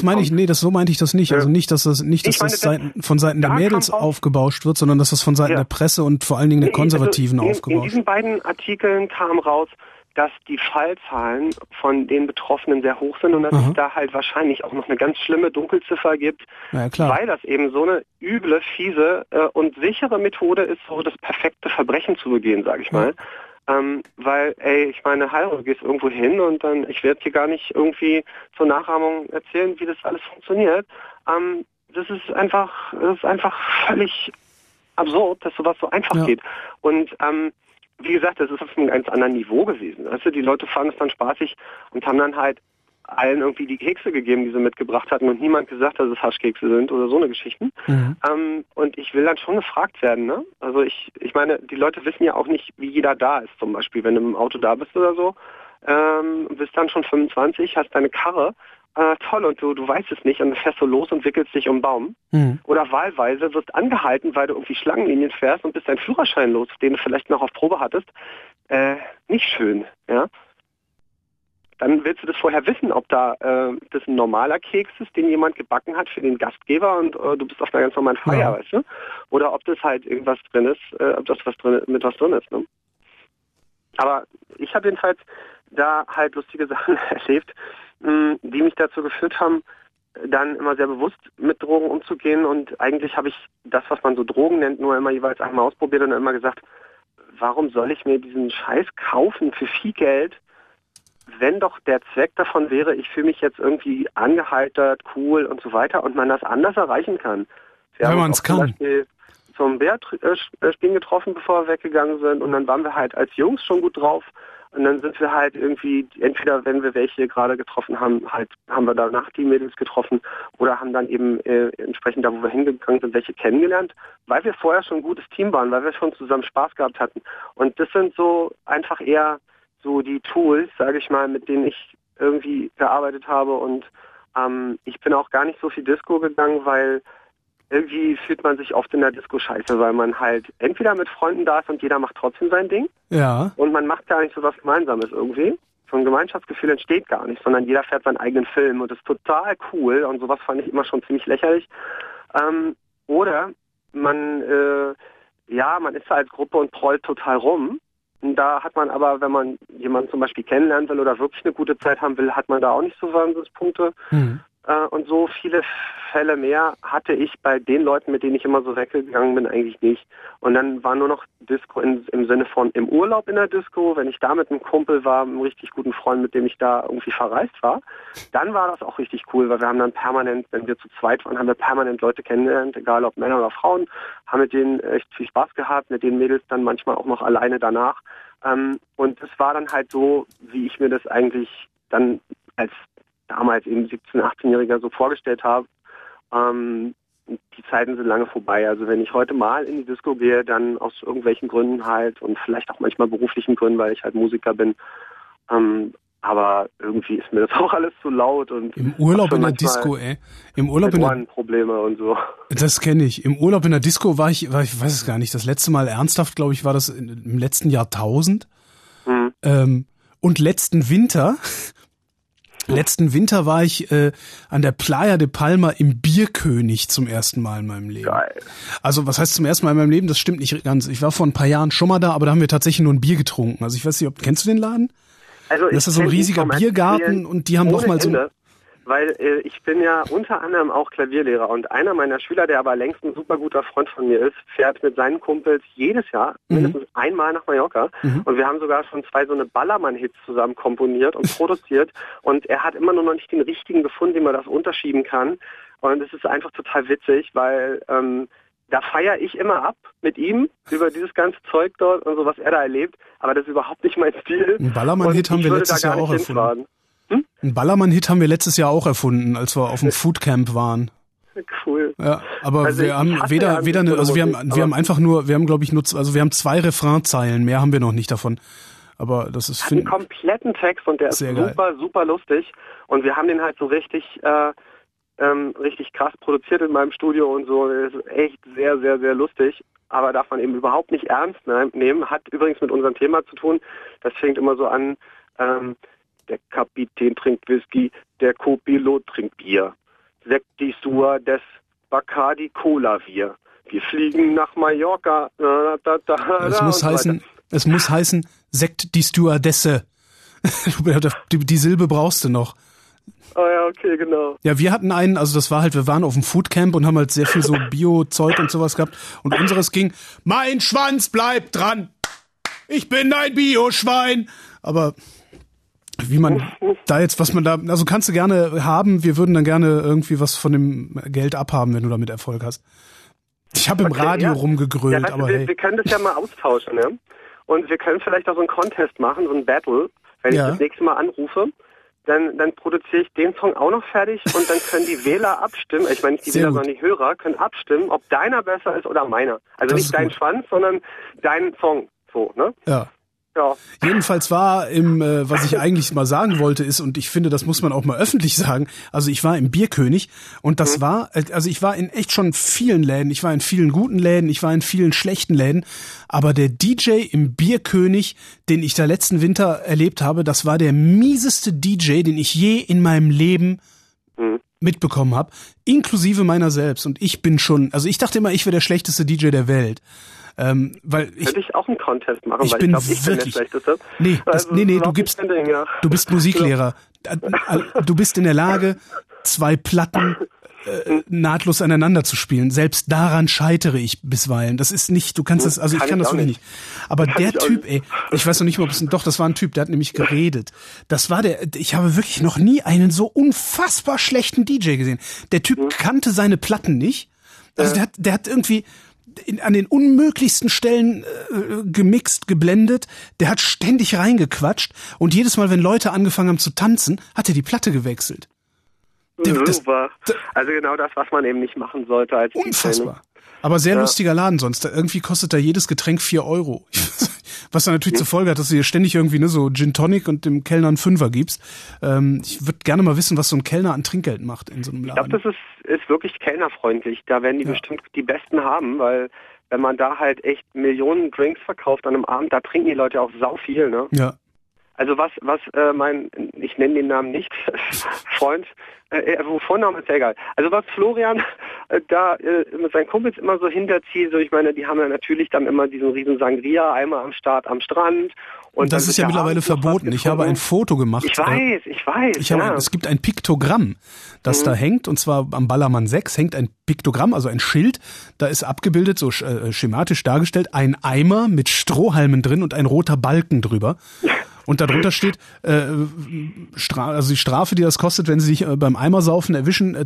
so meinte ich das nicht. Ja. Also nicht, dass das von Seiten der Mädels aufgebauscht wird, sondern dass das von Seiten der Presse und vor allen Dingen der Konservativen aufgebauscht wird. In diesen beiden Artikeln kam raus, dass die Fallzahlen von den Betroffenen sehr hoch sind und dass es da halt wahrscheinlich auch noch eine ganz schlimme Dunkelziffer gibt, weil das eben so eine üble, fiese und sichere Methode ist, so das perfekte Verbrechen zu begehen, sage ich mal. Weil, ich meine, hallo, du gehst irgendwo hin und dann, ich werde dir gar nicht irgendwie zur Nachahmung erzählen, wie das alles funktioniert. Das ist einfach völlig absurd, dass sowas so einfach geht. Und wie gesagt, das ist auf einem ganz anderen Niveau gewesen. Also die Leute fanden es dann spaßig und haben dann halt allen irgendwie die Kekse gegeben, die sie mitgebracht hatten und niemand gesagt, dass es Haschkekse sind oder so eine Geschichten. Und ich will dann schon gefragt werden, ne? Also ich meine, die Leute wissen ja auch nicht, wie jeder da ist zum Beispiel. Wenn du im Auto da bist oder so, bist dann schon 25, hast deine Karre, toll, und du weißt es nicht und dann fährst du los und wickelst dich um den Baum. Oder wahlweise wirst angehalten, weil du irgendwie Schlangenlinien fährst und bist dein Führerschein los, den du vielleicht noch auf Probe hattest. Nicht schön, ja. Dann willst du das vorher wissen, ob da das ein normaler Keks ist, den jemand gebacken hat für den Gastgeber und du bist auf einer ganz normalen Feier, weißt du? Oder ob das halt irgendwas drin ist, ob das mit was drin ist, ne? Aber ich habe jedenfalls da halt lustige Sachen erlebt, die mich dazu geführt haben, dann immer sehr bewusst mit Drogen umzugehen, und eigentlich habe ich das, was man so Drogen nennt, nur immer jeweils einmal ausprobiert und immer gesagt, warum soll ich mir diesen Scheiß kaufen für viel Geld, wenn doch der Zweck davon wäre, ich fühle mich jetzt irgendwie angeheitert, cool und so weiter und man das anders erreichen kann. Wenn man es kann. Zum Beispiel zum Bärspielen getroffen, bevor wir weggegangen sind, und dann waren wir halt als Jungs schon gut drauf und dann sind wir halt irgendwie, entweder wenn wir welche gerade getroffen haben, haben wir danach die Mädels getroffen oder haben dann eben entsprechend da, wo wir hingegangen sind, welche kennengelernt, weil wir vorher schon ein gutes Team waren, weil wir schon zusammen Spaß gehabt hatten. Und das sind so einfach eher so die Tools, sage ich mal, mit denen ich irgendwie gearbeitet habe, und ich bin auch gar nicht so viel Disco gegangen, weil irgendwie fühlt man sich oft in der Disco scheiße, weil man halt entweder mit Freunden da ist und jeder macht trotzdem sein Ding, und man macht gar nicht so was Gemeinsames irgendwie. So ein Gemeinschaftsgefühl entsteht gar nicht, sondern jeder fährt seinen eigenen Film und das ist total cool, und sowas fand ich immer schon ziemlich lächerlich. Oder man ist als Gruppe und prollt total rum. Und da hat man aber, wenn man jemanden zum Beispiel kennenlernen will oder wirklich eine gute Zeit haben will, hat man da auch nicht so Wahnsinnspunkte. Und so viele Fälle mehr hatte ich bei den Leuten, mit denen ich immer so weggegangen bin, eigentlich nicht. Und dann war nur noch Disco im Sinne von im Urlaub in der Disco. Wenn ich da mit einem Kumpel war, einem richtig guten Freund, mit dem ich da irgendwie verreist war, dann war das auch richtig cool, weil wir haben dann permanent, wenn wir zu zweit waren, haben wir permanent Leute kennengelernt, egal ob Männer oder Frauen, haben mit denen echt viel Spaß gehabt, mit den Mädels dann manchmal auch noch alleine danach. Und es war dann halt so, wie ich mir das eigentlich dann als damals eben 17-, 18-Jähriger so vorgestellt habe. Die Zeiten sind lange vorbei. Also wenn ich heute mal in die Disco gehe, dann aus irgendwelchen Gründen halt und vielleicht auch manchmal beruflichen Gründen, weil ich halt Musiker bin. Aber irgendwie ist mir das auch alles zu laut. Und im Urlaub in der Disco, im Urlaub in der Probleme und so. Das kenne ich. Im Urlaub in der Disco war ich weiß es gar nicht. Das letzte Mal ernsthaft, glaube ich, war das im letzten Jahrtausend. Und letzten Winter war ich an der Playa de Palma im Bierkönig zum ersten Mal in meinem Leben. Geil. Also was heißt zum ersten Mal in meinem Leben? Das stimmt nicht ganz. Ich war vor ein paar Jahren schon mal da, aber da haben wir tatsächlich nur ein Bier getrunken. Also ich weiß nicht, kennst du den Laden? Also das ist so ein riesiger Biergarten und die haben nochmal so... Weil ich bin ja unter anderem auch Klavierlehrer und einer meiner Schüler, der aber längst ein super guter Freund von mir ist, fährt mit seinen Kumpels jedes Jahr mindestens einmal nach Mallorca und wir haben sogar schon 2 so eine Ballermann-Hits zusammen komponiert und produziert und er hat immer nur noch nicht den richtigen gefunden, den man das unterschieben kann, und es ist einfach total witzig, weil da feiere ich immer ab mit ihm über dieses ganze Zeug dort und so, was er da erlebt, aber das ist überhaupt nicht mein Stil. Ein Ballermann-Hit haben wir letztes Jahr auch erfunden. Einen Ballermann-Hit haben wir letztes Jahr auch erfunden, als wir auf dem Foodcamp waren. Cool. Ja, aber also wir haben wir haben glaube ich nur, also wir haben 2 Refrainzeilen, mehr haben wir noch nicht davon. Aber das ist einen kompletten Text und der ist super, super lustig. Und wir haben den halt so richtig krass produziert in meinem Studio und so. Das ist echt sehr, sehr, sehr lustig. Aber darf man eben überhaupt nicht ernst nehmen. Hat übrigens mit unserem Thema zu tun. Das fängt immer so an, der Kapitän trinkt Whisky, der Co-Pilot trinkt Bier. Sekt die Stewardess, Bacardi Cola wir. Wir fliegen nach Mallorca. Es muss heißen, Sekt die Stewardesse. Die Silbe brauchst du noch. Oh ja, okay, genau. Ja, wir hatten einen, also das war halt, wir waren auf dem Foodcamp und haben halt sehr viel so Bio-Zeug und sowas gehabt. Und unseres ging, mein Schwanz bleibt dran. Ich bin ein Bioschwein. Aber wie man da jetzt, was man da, also kannst du gerne haben, wir würden dann gerne irgendwie was von dem Geld abhaben, wenn du damit Erfolg hast. Ich habe im Radio rumgegrölt, ja, aber wir können das ja mal austauschen, ne? Und wir können vielleicht auch so einen Contest machen, so ein Battle, wenn ich das nächste Mal anrufe. dann produziere ich den Song auch noch fertig und dann können die Wähler abstimmen, ich meine nicht die Wähler, sondern die Hörer können abstimmen, ob deiner besser ist oder meiner. Also das nicht dein Schwanz, sondern dein Song. So, ne? Ja. Jedenfalls war was ich eigentlich mal sagen wollte ist, und ich finde, das muss man auch mal öffentlich sagen, also ich war im Bierkönig und das war, also ich war in echt schon vielen Läden, ich war in vielen guten Läden, ich war in vielen schlechten Läden, aber der DJ im Bierkönig, den ich da letzten Winter erlebt habe, das war der mieseste DJ, den ich je in meinem Leben mitbekommen habe, inklusive meiner selbst. Und ich bin schon, also ich dachte immer, ich wäre der schlechteste DJ der Welt. Weil könnte ich auch einen Contest machen, ich weil bin ich glaube, ich bin der Schlechteste. Nee, du bist Musiklehrer. Du bist in der Lage, 2 Platten nahtlos aneinander zu spielen. Selbst daran scheitere ich bisweilen. Das ist nicht, du kannst das, also ich kann das wirklich nicht. Aber der Typ, ich weiß noch nicht mal, das war ein Typ, der hat nämlich geredet. Das war ich habe wirklich noch nie einen so unfassbar schlechten DJ gesehen. Der Typ kannte seine Platten nicht. Also der hat irgendwie an den unmöglichsten Stellen gemixt, geblendet. Der hat ständig reingequatscht und jedes Mal, wenn Leute angefangen haben zu tanzen, hat er die Platte gewechselt. Super. Also genau das, was man eben nicht machen sollte als unfassbar. Aber sehr lustiger Laden sonst. Irgendwie kostet da jedes Getränk 4 Euro. Was dann natürlich zur Folge hat, dass du dir ständig irgendwie so Gin Tonic und dem Kellner einen Fünfer gibst. Ich würde gerne mal wissen, was so ein Kellner an Trinkgeld macht in so einem Laden. Ich glaube, das ist wirklich kellnerfreundlich. Da werden die bestimmt die Besten haben, weil wenn man da halt echt Millionen Drinks verkauft an einem Abend, da trinken die Leute auch sau viel, ne? Ja. Also was ich nenne den Namen nicht, Freund, Vorname ist ja egal. Also was Florian da mit seinen Kumpels immer so hinterzieht, so ich meine, die haben ja natürlich dann immer diesen riesen Sangria einmal am Start am Strand. Und das ist ja mittlerweile verboten. Ich habe ein Foto gemacht. Ich weiß. Es gibt ein Piktogramm, das da hängt, und zwar am Ballermann 6 hängt ein Piktogramm, also ein Schild, da ist abgebildet, so schematisch dargestellt, ein Eimer mit Strohhalmen drin und ein roter Balken drüber. Und darunter steht, also die Strafe, die das kostet, wenn sie sich beim Eimersaufen erwischen,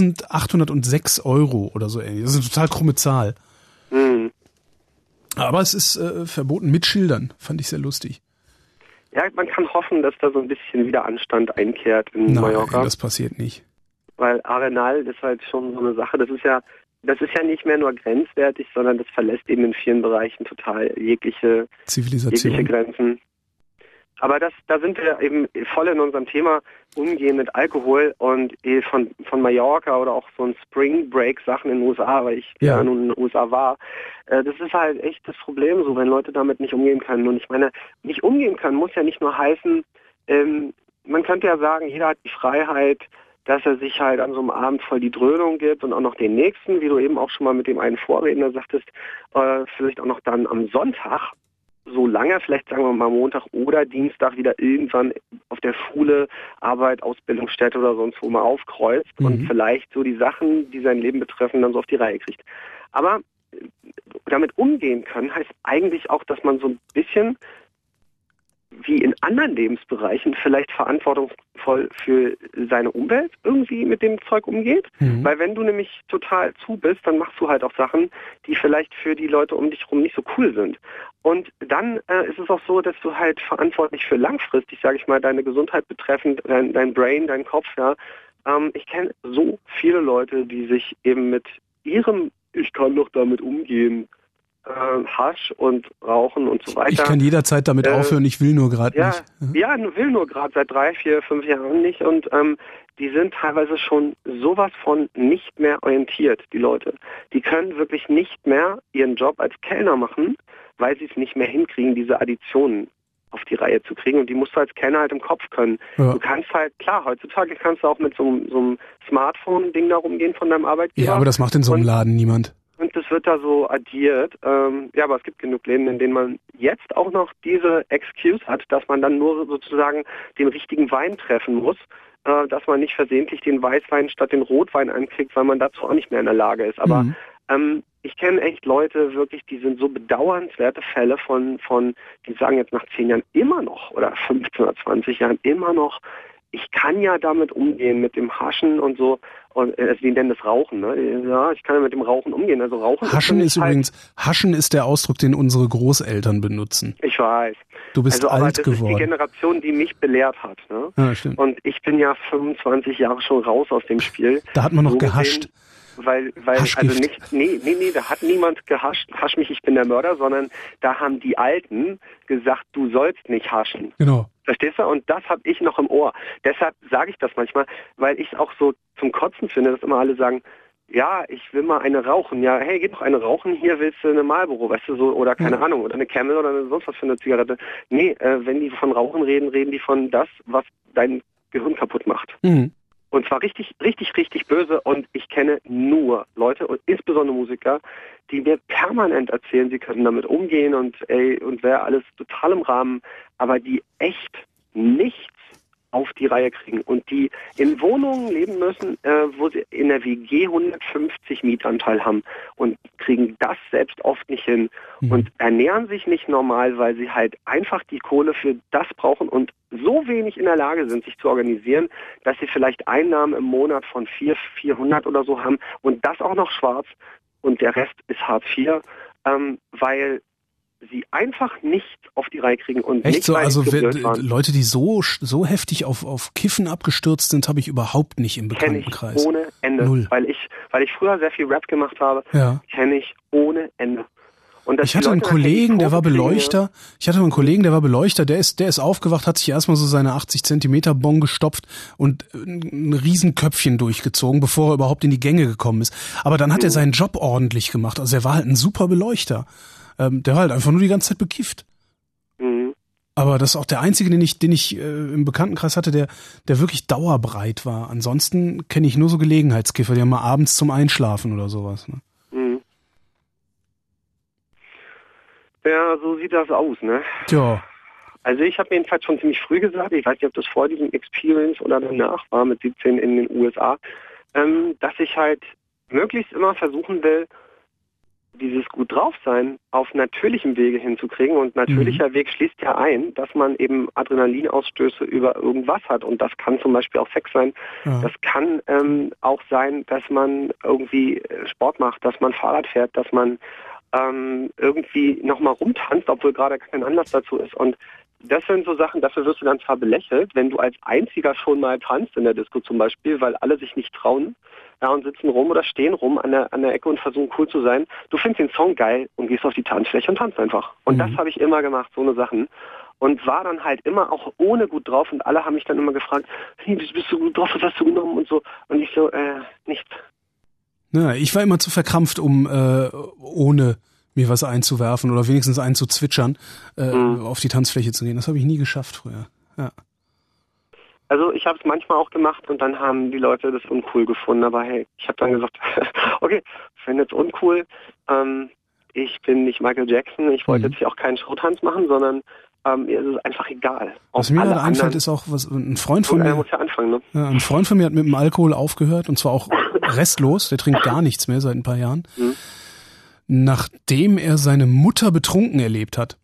1.806 Euro oder so ähnlich. Das ist eine total krumme Zahl. Mhm. Aber es ist verboten mit Schildern. Fand ich sehr lustig. Ja, man kann hoffen, dass da so ein bisschen wieder Anstand einkehrt in Mallorca. Nein, das passiert nicht. Weil Arenal ist halt schon so eine Sache, das ist ja nicht mehr nur grenzwertig, sondern das verlässt eben in vielen Bereichen total jegliche Grenzen. Aber da sind wir eben voll in unserem Thema Umgehen mit Alkohol und von Mallorca oder auch so ein Spring Break Sachen in den USA, weil ich ja nun in den USA war. Das ist halt echt das Problem so, wenn Leute damit nicht umgehen können. Und ich meine, nicht umgehen können muss ja nicht nur heißen, man könnte ja sagen, jeder hat die Freiheit, dass er sich halt an so einem Abend voll die Dröhnung gibt und auch noch den nächsten, wie du eben auch schon mal mit dem einen Vorredner sagtest, vielleicht auch noch dann am Sonntag, so lange, vielleicht sagen wir mal Montag oder Dienstag wieder irgendwann auf der Schule, Arbeit, Ausbildungsstätte oder sonst wo mal aufkreuzt und vielleicht so die Sachen, die sein Leben betreffen, dann so auf die Reihe kriegt. Aber damit umgehen können heißt eigentlich auch, dass man so ein bisschen wie in anderen Lebensbereichen vielleicht verantwortungsvoll für seine Umwelt irgendwie mit dem Zeug umgeht. Weil wenn du nämlich total zu bist, dann machst du halt auch Sachen, die vielleicht für die Leute um dich herum nicht so cool sind. Und dann ist es auch so, dass du halt verantwortlich für langfristig, sage ich mal, deine Gesundheit betreffend, dein Brain, dein Kopf, ja. Ich kenne so viele Leute, die sich eben mit ihrem Ich kann doch damit umgehen, Hasch und Rauchen und so weiter. Ich kann jederzeit damit aufhören, ich will nur gerade nicht. Ja, will nur gerade seit 3, 4, 5 Jahren nicht und die sind teilweise schon sowas von nicht mehr orientiert, die Leute. Die können wirklich nicht mehr ihren Job als Kellner machen, weil sie es nicht mehr hinkriegen, diese Additionen auf die Reihe zu kriegen und die musst du als Kellner halt im Kopf können. Ja. Du kannst halt, klar, heutzutage kannst du auch mit so einem Smartphone-Ding da rumgehen von deinem Arbeitgeber. Ja, aber das macht in so einem Laden niemand. Und das wird da so addiert. Ja, aber es gibt genug Läden, in denen man jetzt auch noch diese Excuse hat, dass man dann nur sozusagen den richtigen Wein treffen muss, dass man nicht versehentlich den Weißwein statt den Rotwein ankriegt, weil man dazu auch nicht mehr in der Lage ist. Aber ich kenne echt Leute wirklich, die sind so bedauernswerte Fälle von, die sagen jetzt nach 10 Jahren immer noch oder 15 oder 20 Jahren immer noch, ich kann ja damit umgehen, mit dem Haschen und so. Und die nennen das Rauchen, ne? Ja, ich kann ja mit dem Rauchen umgehen. Also Rauchen Haschen ist übrigens, Haschen ist der Ausdruck, den unsere Großeltern benutzen. Ich weiß. Du bist also, alt geworden. Das ist die Generation, die mich belehrt hat. Ne? Ja, stimmt. Und ich bin ja 25 Jahre schon raus aus dem Spiel. Da hat man noch gehascht. Weil also nicht, nee, da hat niemand gehascht, hasch mich, ich bin der Mörder, sondern da haben die Alten gesagt, du sollst nicht haschen. Genau. Verstehst du? Und das habe ich noch im Ohr. Deshalb sage ich das manchmal, weil ich es auch so zum Kotzen finde, dass immer alle sagen, ja, ich will mal eine rauchen. Ja, hey, geh doch eine rauchen, hier willst du eine Marlboro, weißt du, so, oder keine Ahnung, oder eine Camel oder sonst was für eine Zigarette. Nee, wenn die von Rauchen reden, reden die von das, was dein Gehirn kaputt macht. Mhm. Und zwar richtig, richtig, richtig böse. Und ich kenne nur Leute und insbesondere Musiker, die mir permanent erzählen, sie können damit umgehen und wäre alles total im Rahmen, aber die echt nichts auf die Reihe kriegen und die in Wohnungen leben müssen, wo sie in der WG 150 Mietanteil haben und kriegen das selbst oft nicht hin und ernähren sich nicht normal, weil sie halt einfach die Kohle für das brauchen und so wenig in der Lage sind, sich zu organisieren, dass sie vielleicht Einnahmen im Monat von 400 oder so haben und das auch noch schwarz und der Rest ist Hartz IV, weil sie einfach nichts auf die Reihe kriegen und echt nicht, so, weil also Leute, die so heftig auf Kiffen abgestürzt sind, habe ich überhaupt nicht im Bekanntenkreis. Kenn ich ohne Ende. Null. Weil ich früher sehr viel Rap gemacht habe, kenne ich ohne Ende. Und ich hatte einen Kollegen, der war Beleuchter. Der ist aufgewacht, hat sich erstmal so seine 80 Zentimeter Bon gestopft und ein Riesenköpfchen durchgezogen, bevor er überhaupt in die Gänge gekommen ist. Aber dann hat er seinen Job ordentlich gemacht. Also er war halt ein super Beleuchter. Der war halt einfach nur die ganze Zeit bekifft. Mhm. Aber das ist auch der einzige, den ich im Bekanntenkreis hatte, der wirklich dauerbreit war. Ansonsten kenne ich nur so Gelegenheitskiffer, die haben mal abends zum Einschlafen oder sowas. Ne? Mhm. Ja, so sieht das aus, ne? Tja. Also ich habe jedenfalls schon ziemlich früh gesagt, ich weiß nicht, ob das vor diesem Experience oder danach war, mit 17 in den USA, dass ich halt möglichst immer versuchen will, dieses gut drauf sein auf natürlichem Wege hinzukriegen und natürlicher Weg schließt ja ein, dass man eben Adrenalinausstöße über irgendwas hat und das kann zum Beispiel auch Sex sein, das kann auch sein, dass man irgendwie Sport macht, dass man Fahrrad fährt, dass man irgendwie nochmal rumtanzt, obwohl gerade kein Anlass dazu ist und das sind so Sachen, dafür wirst du dann zwar belächelt, wenn du als Einziger schon mal tanzt in der Disco zum Beispiel, weil alle sich nicht trauen, und sitzen rum oder stehen rum an der Ecke und versuchen cool zu sein. Du findest den Song geil und gehst auf die Tanzfläche und tanzt einfach. Und das habe ich immer gemacht, so eine Sachen. Und war dann halt immer auch ohne gut drauf und alle haben mich dann immer gefragt, hey, bist du gut drauf, was hast du genommen und so. Und ich so, nichts. Ja, ich war immer zu verkrampft, um ohne mir was einzuwerfen oder wenigstens einzuzwitschern, auf die Tanzfläche zu gehen. Das habe ich nie geschafft früher. Ja. Also ich habe es manchmal auch gemacht und dann haben die Leute das uncool gefunden. Aber hey, ich habe dann gesagt, okay, ich finde es uncool. Ich bin nicht Michael Jackson. Ich wollte jetzt hier auch keinen Showtanz machen, sondern mir ist es einfach egal. Was mir gerade einfällt, ist auch, was ein Freund von mir. Muss ja anfangen, ne? Ja, ein Freund von mir hat mit dem Alkohol aufgehört und zwar auch restlos. Der trinkt gar nichts mehr seit ein paar Jahren. Nachdem er seine Mutter betrunken erlebt hat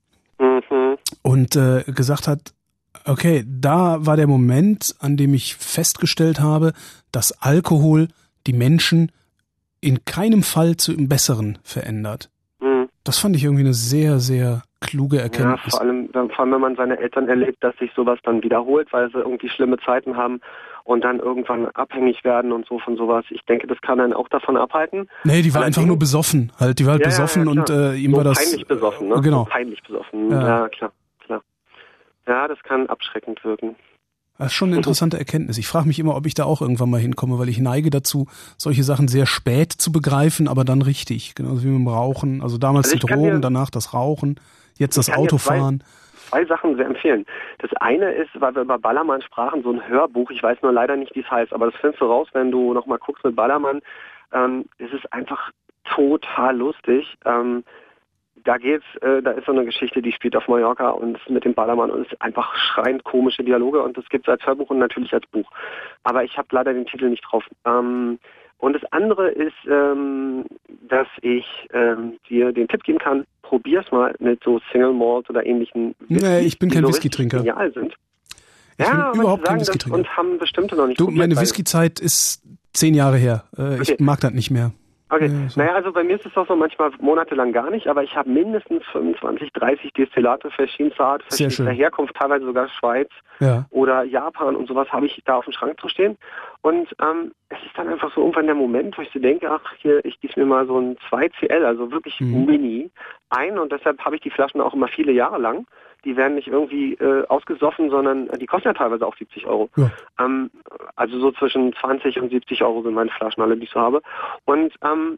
und gesagt hat, okay, da war der Moment, an dem ich festgestellt habe, dass Alkohol die Menschen in keinem Fall zu im Besseren verändert. Das fand ich irgendwie eine sehr, sehr kluge Erkenntnis. Ja, vor allem, wenn man seine Eltern erlebt, dass sich sowas dann wiederholt, weil sie irgendwie schlimme Zeiten haben und dann irgendwann abhängig werden und so von sowas. Ich denke, das kann einen auch davon abhalten. Nee, die war einfach nur besoffen. Halt, die war halt besoffen und ihm so war das peinlich besoffen, ne? Genau. So peinlich besoffen. Ja, klar. Ja, das kann abschreckend wirken. Das ist schon eine interessante Erkenntnis. Ich frage mich immer, ob ich da auch irgendwann mal hinkomme, weil ich neige dazu, solche Sachen sehr spät zu begreifen, aber dann richtig. Genauso wie mit dem Rauchen. Also damals die Drogen, danach das Rauchen, jetzt das Autofahren. Zwei Sachen sehr empfehlen. Das eine ist, weil wir über Ballermann sprachen, so ein Hörbuch. Ich weiß nur leider nicht, wie es heißt, aber das findest du raus, wenn du nochmal guckst mit Ballermann. Es ist einfach total lustig. Da ist so eine Geschichte, die spielt auf Mallorca und ist mit dem Ballermann und es ist einfach schreiend komische Dialoge und das gibt es als Hörbuch und natürlich als Buch. Aber ich habe leider den Titel nicht drauf. Und das andere ist, dass ich dir den Tipp geben kann, probier's mal mit so Single Malt oder ähnlichen Whisky. Nee, ich bin kein Whisky-Trinker. Genial sind. Ich bin überhaupt kein Whisky-Trinker. Und haben bestimmte noch nicht probiert. Meine Whisky-Zeit ist 10 Jahre her. Ich mag das nicht mehr. Okay, Ja, so. naja, also bei mir ist es auch so manchmal monatelang gar nicht, aber ich habe mindestens 25, 30 Destillate verschiedenster Art, verschiedenster Herkunft, teilweise sogar Schweiz oder Japan und sowas habe ich da auf dem Schrank zu stehen. Und es ist dann einfach so irgendwann der Moment, wo ich so denke, ach hier, ich gieße mir mal so ein 2CL, also wirklich mini, ein und deshalb habe ich die Flaschen auch immer viele Jahre lang. Die werden nicht irgendwie ausgesoffen, sondern die kosten ja teilweise auch 70 Euro. Ja. Also so zwischen 20 und 70 Euro sind meine Flaschen alle, die ich so habe. Und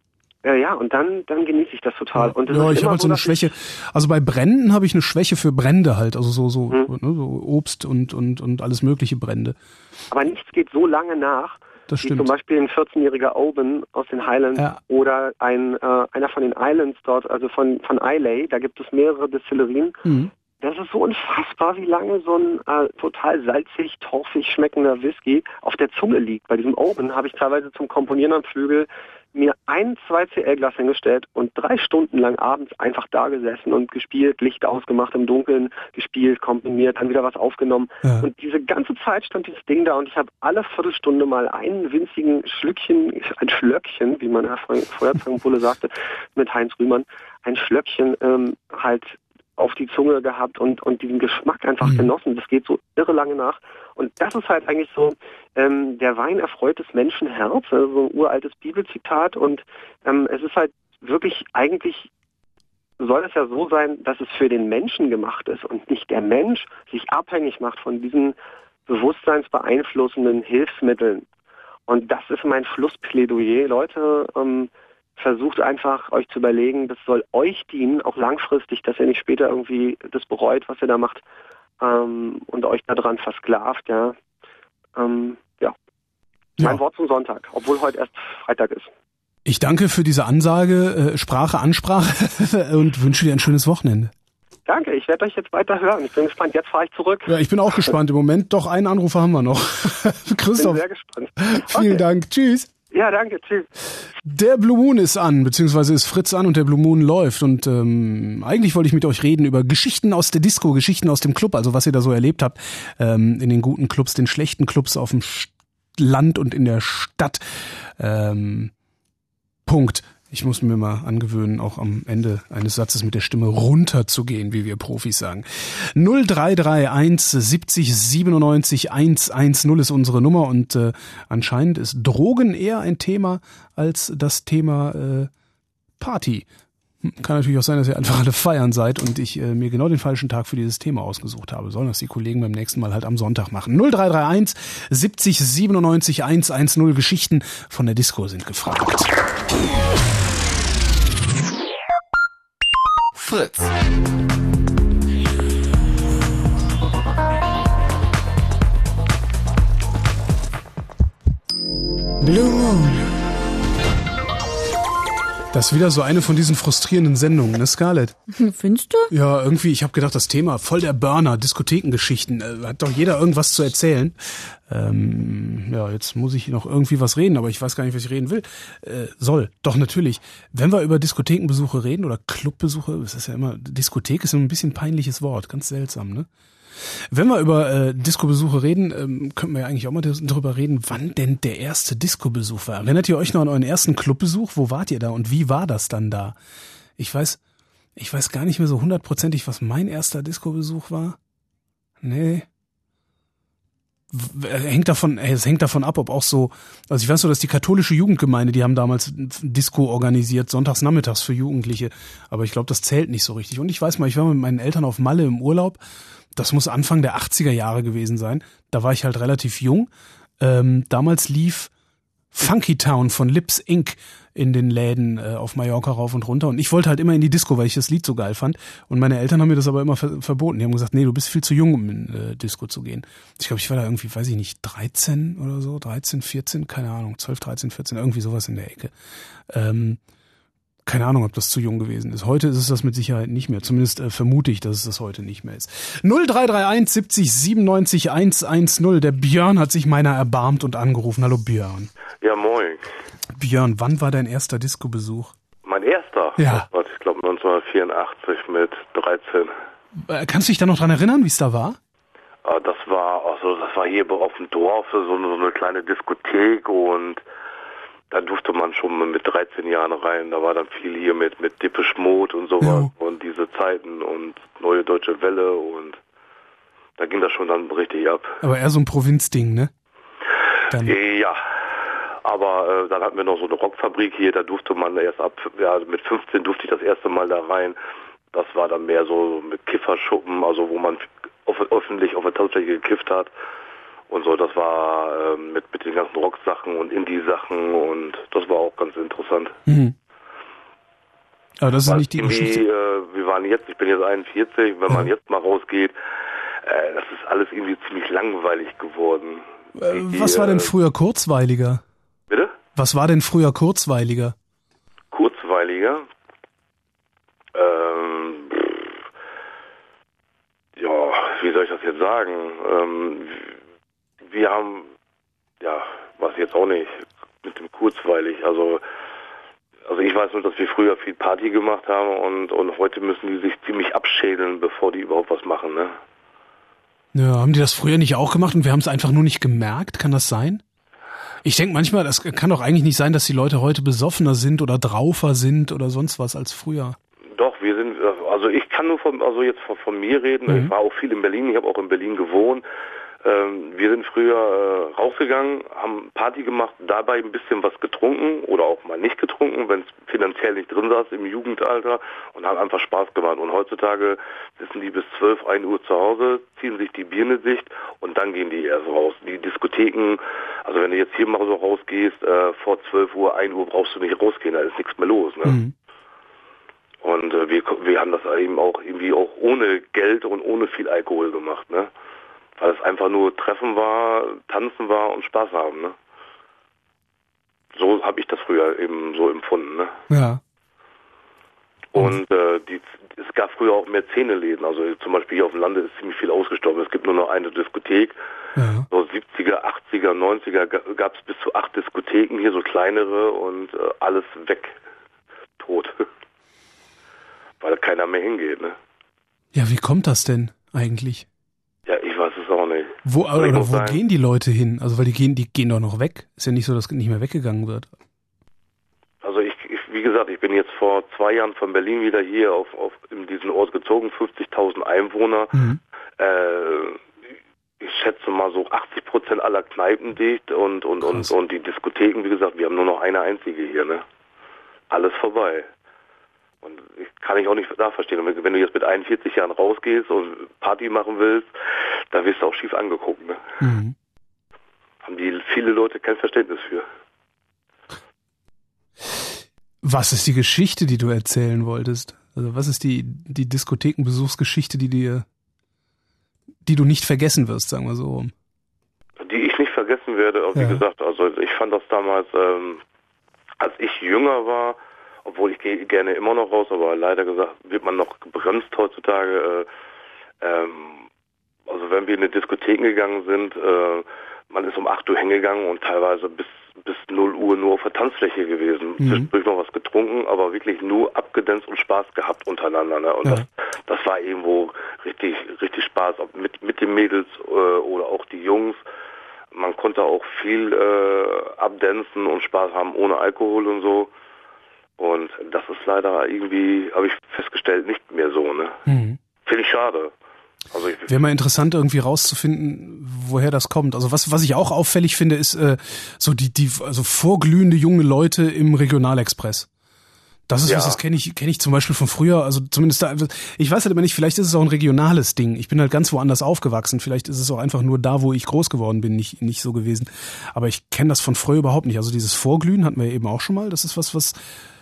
und dann genieße ich das total. Und das ist ich habe halt so eine Schwäche. Also bei Bränden habe ich eine Schwäche für Brände halt, also so Obst und alles mögliche Brände. Aber nichts geht so lange nach. Das stimmt. Wie zum Beispiel ein 14-jähriger Oban aus den Highlands oder einer von den Islands dort, also von Islay. Da gibt es mehrere Destillerien. Das ist so unfassbar, wie lange so ein total salzig, torfig schmeckender Whisky auf der Zunge liegt. Bei diesem Oban habe ich teilweise zum Komponieren am Flügel mir ein 2CL-Glas hingestellt und 3 Stunden lang abends einfach da gesessen und gespielt, Licht ausgemacht, im Dunkeln gespielt, komponiert, dann wieder was aufgenommen. Ja. Und diese ganze Zeit stand dieses Ding da und ich habe alle Viertelstunde mal einen winzigen ein Schlöckchen, wie man ja Feuerzangenbowle sagte, mit Heinz Rühmann, ein Schlöckchen halt auf die Zunge gehabt und diesen Geschmack einfach genossen. Das geht so irre lange nach. Und das ist halt eigentlich so, der Wein erfreut des Menschen Herz, also so ein uraltes Bibelzitat. Und es ist halt wirklich, eigentlich soll es ja so sein, dass es für den Menschen gemacht ist und nicht der Mensch sich abhängig macht von diesen bewusstseinsbeeinflussenden Hilfsmitteln. Und das ist mein Schlussplädoyer. Leute, versucht einfach, euch zu überlegen, das soll euch dienen, auch langfristig, dass ihr nicht später irgendwie das bereut, was ihr da macht und euch daran versklavt, Mein Wort zum Sonntag, obwohl heute erst Freitag ist. Ich danke für diese Ansage, Ansprache und wünsche dir ein schönes Wochenende. Danke, ich werde euch jetzt weiter hören. Ich bin gespannt, jetzt fahre ich zurück. Ja, ich bin auch gespannt im Moment. Doch, einen Anrufer haben wir noch. Christoph. Ich bin sehr gespannt. Vielen Dank, tschüss. Ja, danke, tschüss. Der Blue Moon ist an, beziehungsweise ist Fritz an und der Blue Moon läuft und eigentlich wollte ich mit euch reden über Geschichten aus der Disco, Geschichten aus dem Club, also was ihr da so erlebt habt, in den guten Clubs, den schlechten Clubs auf dem Land und in der Stadt. Punkt. Ich muss mir mal angewöhnen, auch am Ende eines Satzes mit der Stimme runterzugehen, wie wir Profis sagen. 0331 70 97 110 ist unsere Nummer und anscheinend ist Drogen eher ein Thema als das Thema Party. Kann natürlich auch sein, dass ihr einfach alle feiern seid und ich mir genau den falschen Tag für dieses Thema ausgesucht habe. Sollen das die Kollegen beim nächsten Mal halt am Sonntag machen. 0331 70 97 110 Geschichten von der Disco sind gefragt. Fritz. Blue Moon. Das ist wieder so eine von diesen frustrierenden Sendungen, ne, Scarlett? Findest du? Ja, irgendwie, ich habe gedacht, das Thema, voll der Burner, Diskothekengeschichten, hat doch jeder irgendwas zu erzählen. Jetzt muss ich noch irgendwie was reden, aber ich weiß gar nicht, was ich reden will. Doch, natürlich. Wenn wir über Diskothekenbesuche reden oder Clubbesuche, das ist ja immer, Diskothek ist immer ein bisschen ein peinliches Wort, ganz seltsam, ne? Wenn wir über Disco-Besuche reden, könnten wir ja eigentlich auch mal darüber reden, wann denn der erste Disco-Besuch war. Erinnert ihr euch noch an euren ersten Clubbesuch? Wo wart ihr da und wie war das dann da? Ich weiß gar nicht mehr so 100%, was mein erster Disco-Besuch war. Nee. Es hängt davon ab, ob auch so, also ich weiß so, dass die katholische Jugendgemeinde, die haben damals Disco organisiert, sonntags nachmittags für Jugendliche, aber ich glaube, das zählt nicht so richtig. Und ich weiß mal, ich war mit meinen Eltern auf Malle im Urlaub, das muss Anfang der 80er Jahre gewesen sein, da war ich halt relativ jung, damals lief Funky Town von Lips Inc. in den Läden auf Mallorca rauf und runter und ich wollte halt immer in die Disco, weil ich das Lied so geil fand und meine Eltern haben mir das aber immer verboten. Die haben gesagt, nee, du bist viel zu jung, um in Disco zu gehen. Ich glaube, ich war da irgendwie, weiß ich nicht, 13 oder so, 13, 14, keine Ahnung, 12, 13, 14, irgendwie sowas in der Ecke. Keine Ahnung, ob das zu jung gewesen ist. Heute ist es das mit Sicherheit nicht mehr. Zumindest vermute ich, dass es das heute nicht mehr ist. 0331 70 97 110. Der Björn hat sich meiner erbarmt und angerufen. Hallo Björn. Ja, moin. Björn, wann war dein erster Disco-Besuch? Mein erster? Ja. Ich glaube 1984 mit 13. Kannst du dich da noch dran erinnern, wie es da war? Das war hier auf dem Dorf so eine kleine Diskothek und da durfte man schon mit 13 Jahren rein. Da war dann viel hier mit Depeche Mode und sowas und diese Zeiten und Neue Deutsche Welle und da ging das schon dann richtig ab. Aber eher so ein Provinzding, ne? Dann. Ja, aber dann hatten wir noch so eine Rockfabrik hier, da durfte man erst mit 15 durfte ich das erste Mal da rein. Das war dann mehr so mit Kifferschuppen, also wo man öffentlich auf der Tanzfläche gekifft hat. Und so, das war mit den ganzen Rocksachen und Indie-Sachen und das war auch ganz interessant. Mhm. Aber das ist nicht die Geschichte. Ich bin jetzt 41, wenn man jetzt mal rausgeht, das ist alles irgendwie ziemlich langweilig geworden. Was war denn früher kurzweiliger? Bitte? Was war denn früher kurzweiliger? Kurzweiliger? Ja, wie soll ich das jetzt sagen? Wir haben, weiß jetzt auch nicht, mit dem kurzweilig, also ich weiß nur, dass wir früher viel Party gemacht haben und heute müssen die sich ziemlich abschädeln, bevor die überhaupt was machen, ne? Ja, haben die das früher nicht auch gemacht und wir haben es einfach nur nicht gemerkt? Kann das sein? Ich denke manchmal, das kann doch eigentlich nicht sein, dass die Leute heute besoffener sind oder draufer sind oder sonst was als früher. Doch, wir sind, also ich kann nur von mir reden. Ich war auch viel in Berlin, ich habe auch in Berlin gewohnt. Wir sind früher rausgegangen, haben Party gemacht, dabei ein bisschen was getrunken oder auch mal nicht getrunken, wenn es finanziell nicht drin saß im Jugendalter und haben einfach Spaß gemacht. Und heutzutage sitzen die bis 12, 1 Uhr zu Hause, ziehen sich die Birne dicht und dann gehen die erst raus. Die Diskotheken, also wenn du jetzt hier mal so rausgehst, vor 12 Uhr, 1 Uhr brauchst du nicht rausgehen, da ist nichts mehr los, ne? Mhm. Und wir haben das eben auch irgendwie auch ohne Geld und ohne viel Alkohol gemacht, ne? Weil es einfach nur Treffen war, Tanzen war und Spaß haben, ne? So habe ich das früher eben so empfunden, ne? Ja. Und es gab früher auch mehr Szeneläden, also zum Beispiel hier auf dem Lande ist ziemlich viel ausgestorben. Es gibt nur noch eine Diskothek. Ja. So 70er, 80er, 90er gab es bis zu 8 Diskotheken hier, so kleinere und alles weg. Tot. Weil keiner mehr hingeht, ne? Ja, wie kommt das denn eigentlich? Ja, ich weiß es auch nicht. Wo gehen die Leute hin? Also, weil die gehen doch noch weg. Ist ja nicht so, dass nicht mehr weggegangen wird. Also wie gesagt, ich bin jetzt vor 2 Jahren von Berlin wieder hier in diesen Ort gezogen, 50.000 Einwohner. Mhm. Ich schätze mal so 80% aller Kneipen dicht und die Diskotheken, wie gesagt, wir haben nur noch eine einzige hier, ne? Alles vorbei. Und ich kann ich auch nicht da verstehen. Und wenn du jetzt mit 41 Jahren rausgehst und Party machen willst, dann wirst du auch schief angeguckt, ne? Mhm. Haben viele Leute kein Verständnis für. Was ist die Geschichte, die du erzählen wolltest? Also was ist die Diskothekenbesuchsgeschichte, die du nicht vergessen wirst, sagen wir so rum? Die ich nicht vergessen werde, wie gesagt, also ich fand das damals, als ich jünger war, obwohl ich gehe gerne immer noch raus, aber leider gesagt wird man noch gebremst heutzutage. Also wenn wir in eine Diskothek gegangen sind, man ist um 8 Uhr hingegangen und teilweise bis 0 Uhr nur auf der Tanzfläche gewesen. Zwischendurch noch was getrunken, aber wirklich nur abgedanzt und Spaß gehabt untereinander. Ne? Und das war irgendwo richtig, richtig Spaß, ob mit den Mädels oder auch die Jungs. Man konnte auch viel abdancen und Spaß haben ohne Alkohol und so. Und das ist leider irgendwie, habe ich festgestellt, nicht mehr so, ne? Mhm. Finde ich schade. Also wäre mal interessant, irgendwie rauszufinden, woher das kommt. Also was ich auch auffällig finde, ist so also vorglühende junge Leute im Regionalexpress. Das ist was, das kenne ich zum Beispiel von früher, also zumindest da, ich weiß halt immer nicht, vielleicht ist es auch ein regionales Ding. Ich bin halt ganz woanders aufgewachsen, vielleicht ist es auch einfach nur da, wo ich groß geworden bin, nicht so gewesen. Aber ich kenne das von früher überhaupt nicht. Also dieses Vorglühen hatten wir eben auch schon mal, das ist was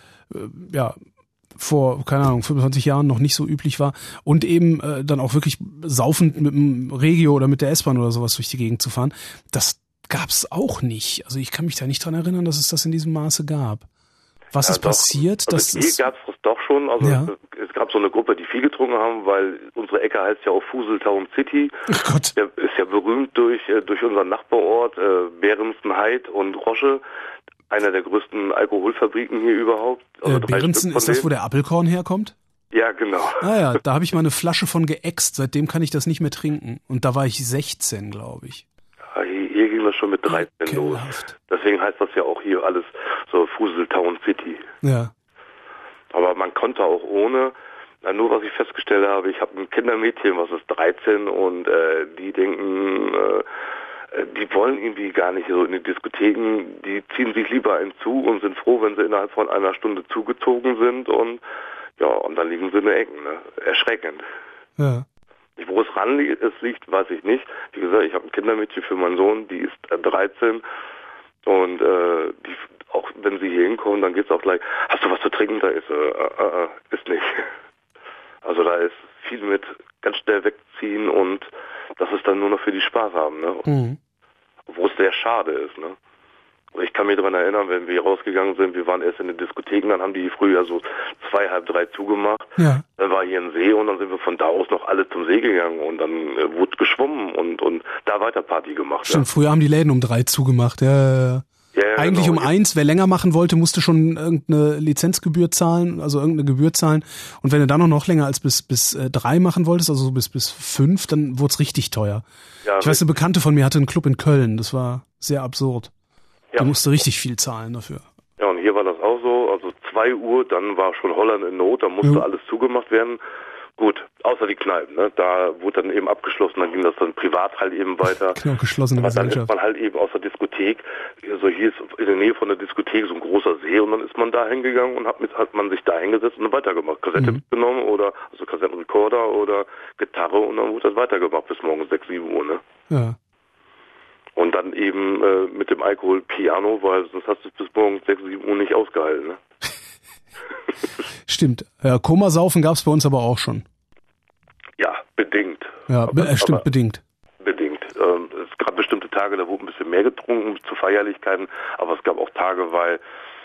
vor, keine Ahnung, 25 Jahren noch nicht so üblich war und eben dann auch wirklich saufend mit dem Regio oder mit der S-Bahn oder sowas durch die Gegend zu fahren, das gab's auch nicht. Also ich kann mich da nicht dran erinnern, dass es das in diesem Maße gab. Was ist passiert? Also hier gab's das doch schon, also es gab so eine Gruppe, die viel getrunken haben, weil unsere Ecke heißt ja auch Fuseltown City. Oh Gott. Der ist ja berühmt durch unseren Nachbarort, Behrensen-Heid und Rosche. Einer der größten Alkoholfabriken hier überhaupt. Also Behrensen, ist das, wo der Apfelkorn herkommt? Ja, genau. Ah ja, da habe ich mal eine Flasche von geäxt. Seitdem kann ich das nicht mehr trinken. Und da war ich 16, glaube ich. Ja, hier ging das schon mit 13 los. Deswegen heißt das ja auch hier alles so Fuseltown City. Ja. Aber man konnte auch ohne, nur was ich festgestellt habe, ich habe ein Kindermädchen, was ist 13 und die denken, die wollen irgendwie gar nicht so in die Diskotheken, die ziehen sich lieber einen zu und sind froh, wenn sie innerhalb von einer Stunde zugezogen sind und ja, und dann liegen sie in den Ecken, ne? Erschreckend. Ja. Wo es ran liegt, weiß ich nicht. Wie gesagt, ich habe ein Kindermädchen für meinen Sohn, die ist 13 und die, auch wenn sie hier hinkommen, dann geht's auch gleich, hast du was zu trinken? Da ist ist nicht. Also da ist viel mit ganz schnell wegziehen und das ist dann nur noch für die Spaß haben, ne? Mhm. Wo es sehr schade ist, ne? Ich kann mich daran erinnern, wenn wir rausgegangen sind, wir waren erst in den Diskotheken, dann haben die früher so 2, halb 3 zugemacht. Ja. Dann war hier ein See und dann sind wir von da aus noch alle zum See gegangen und dann wurde geschwommen und da weiter Party gemacht. Stimmt, ja. Früher haben die Läden um 3 zugemacht, ja. Ja, eigentlich genau. Um 1, wer länger machen wollte, musste schon irgendeine Lizenzgebühr zahlen, also irgendeine Gebühr zahlen. Und wenn du dann noch länger als bis 3 machen wolltest, also bis 5, dann wurde es richtig teuer. Ja, ich weiß, eine Bekannte von mir hatte einen Club in Köln, das war sehr absurd. Ja. Du musste richtig viel zahlen dafür. Ja, und hier war das auch so, also 2 Uhr, dann war schon Holland in Not, da musste alles zugemacht werden. Gut, außer die Kneipen, ne? Da wurde dann eben abgeschlossen, dann ging das dann privat halt eben weiter. Genau, geschlossene Gesellschaft. Dann ist man halt eben aus der Diskothek, also hier ist in der Nähe von der Diskothek so ein großer See und dann ist man da hingegangen und hat man sich da hingesetzt und dann weitergemacht. Kassette mitgenommen oder, also Kassettenrekorder oder Gitarre und dann wurde das weitergemacht bis morgens 6, 7 Uhr, ne? Ja. Und dann eben mit dem Alkohol Piano, weil sonst hast du es bis morgens 6, 7 Uhr nicht ausgehalten, ne? Stimmt. Komasaufen gab's bei uns aber auch schon. Ja, bedingt. Ja, stimmt, bedingt. Bedingt. Es gab bestimmte Tage, da wurde ein bisschen mehr getrunken zu Feierlichkeiten, aber es gab auch Tage, weil,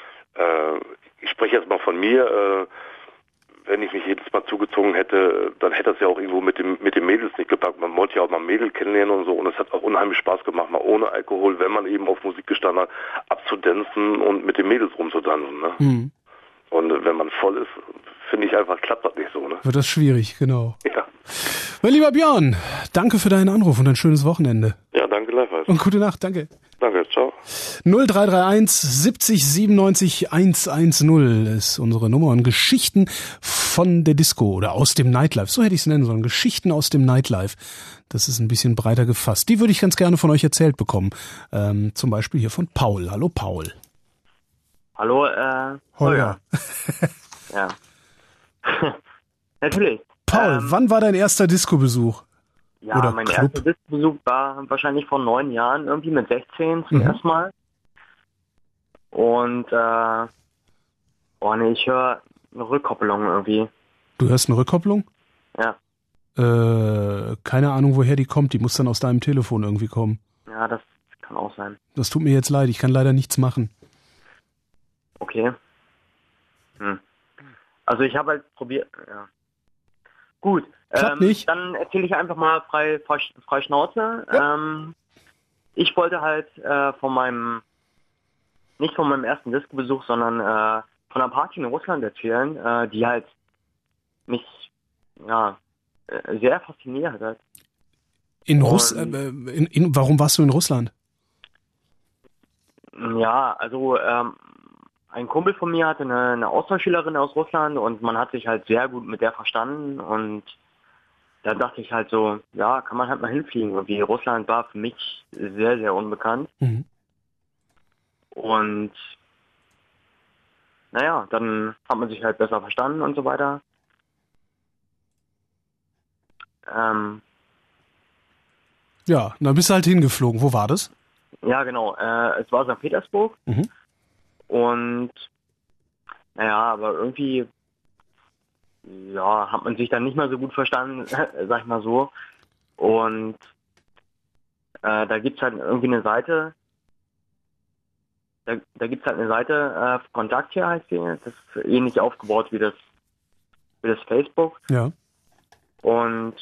ich spreche jetzt mal von mir, wenn ich mich jedes Mal zugezogen hätte, dann hätte es ja auch irgendwo mit den Mädels nicht gepackt. Man wollte ja auch mal Mädel kennenlernen und so und es hat auch unheimlich Spaß gemacht, mal ohne Alkohol, wenn man eben auf Musik gestanden hat, abzudanzen und mit den Mädels rumzutanzen, ne? Mhm. Und wenn man voll ist, finde ich einfach, klappt das nicht so, ne? Wird das schwierig, genau. Ja. Mein lieber Björn, danke für deinen Anruf und ein schönes Wochenende. Ja, danke gleichfalls. Und gute Nacht, danke. Danke, ciao. 0331 70 97 110 ist unsere Nummer und Geschichten von der Disco oder aus dem Nightlife. So hätte ich es nennen sollen. Geschichten aus dem Nightlife. Das ist ein bisschen breiter gefasst. Die würde ich ganz gerne von euch erzählt bekommen. Zum Beispiel hier von Paul. Hallo Paul. Hallo, Holger. Ja. Natürlich. Paul, wann war dein erster Disco-Besuch? Ja, oder mein erster Disco-Besuch war wahrscheinlich vor 9 Jahren, irgendwie mit 16 zum ersten Mal. Und, ich höre eine Rückkopplung irgendwie. Du hörst eine Rückkopplung? Ja. Keine Ahnung, woher die kommt. Die muss dann aus deinem Telefon irgendwie kommen. Ja, das kann auch sein. Das tut mir jetzt leid. Ich kann leider nichts machen. Okay. Also ich habe halt probiert, ja. Gut, klappt nicht. Dann erzähle ich einfach mal frei Schnauze. Ja. Ich wollte halt nicht von meinem ersten Disco-Besuch, sondern von einer Party in Russland erzählen, die halt mich, sehr fasziniert hat. Warum warst du in Russland? Ja, also ein Kumpel von mir hatte eine Austauschschülerin aus Russland und man hat sich halt sehr gut mit der verstanden und da dachte ich halt so, ja, kann man halt mal hinfliegen. Irgendwie Russland war für mich sehr, sehr unbekannt. Mhm. Und dann hat man sich halt besser verstanden und so weiter. Ja, dann bist du halt hingeflogen. Wo war das? Ja, genau. Es war St. Petersburg. Mhm. Und aber irgendwie hat man sich dann nicht mehr so gut verstanden, sag ich mal so. Und da gibt's halt irgendwie eine Seite, Kontakt hier heißt die, das ist ähnlich aufgebaut wie das Facebook. Ja. Und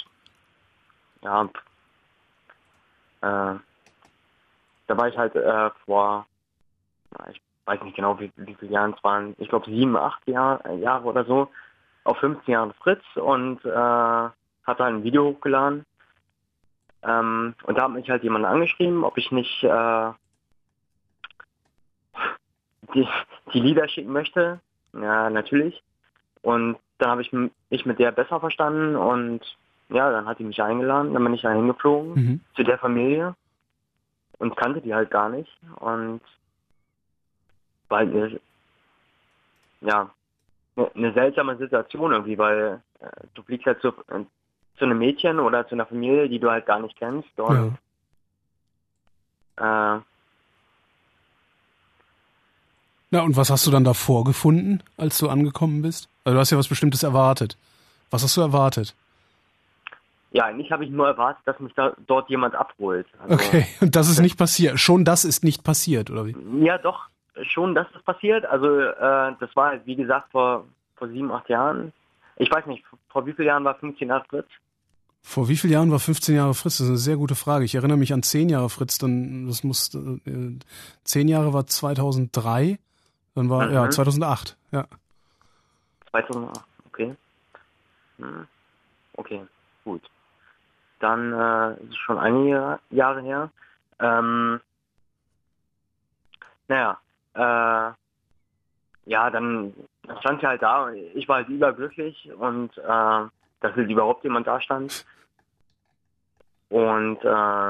da war ich halt vor, ich weiß nicht genau, wie viele Jahre es waren, ich glaube 7, 8 Jahre oder so, auf 15 Jahren Fritz und hat da ein Video hochgeladen. Und da hat mich halt jemand angeschrieben, ob ich nicht die Lieder schicken möchte. Ja, natürlich. Und dann habe ich mich mit der besser verstanden und ja, dann hat die mich eingeladen, dann bin ich da hingeflogen zu der Familie und kannte die halt gar nicht und war halt eine seltsame Situation irgendwie, weil du fliegst halt zu einem Mädchen oder zu einer Familie, die du halt gar nicht kennst und Na, und was hast du dann da vorgefunden, als du angekommen bist? Also du hast ja was Bestimmtes erwartet. Was hast du erwartet? Ja, eigentlich habe ich nur erwartet, dass mich da dort jemand abholt. Also, okay, und das ist nicht passiert. Schon das ist nicht passiert, oder wie? Ja, doch, schon das ist passiert. Also das war, wie gesagt, vor 7, 8 Jahren. Ich weiß nicht, vor wie vielen Jahren war 15 Jahre Fritz? Vor wie vielen Jahren war 15 Jahre Fritz? Das ist eine sehr gute Frage. Ich erinnere mich an 10 Jahre Fritz. Dann, das muss 10 Jahre war 2003. Dann war 2008. Ja. 2008, okay. Okay, gut. Dann ist es schon einige Jahre her. Dann stand sie halt da und ich war halt überglücklich und dass halt überhaupt jemand da stand. Und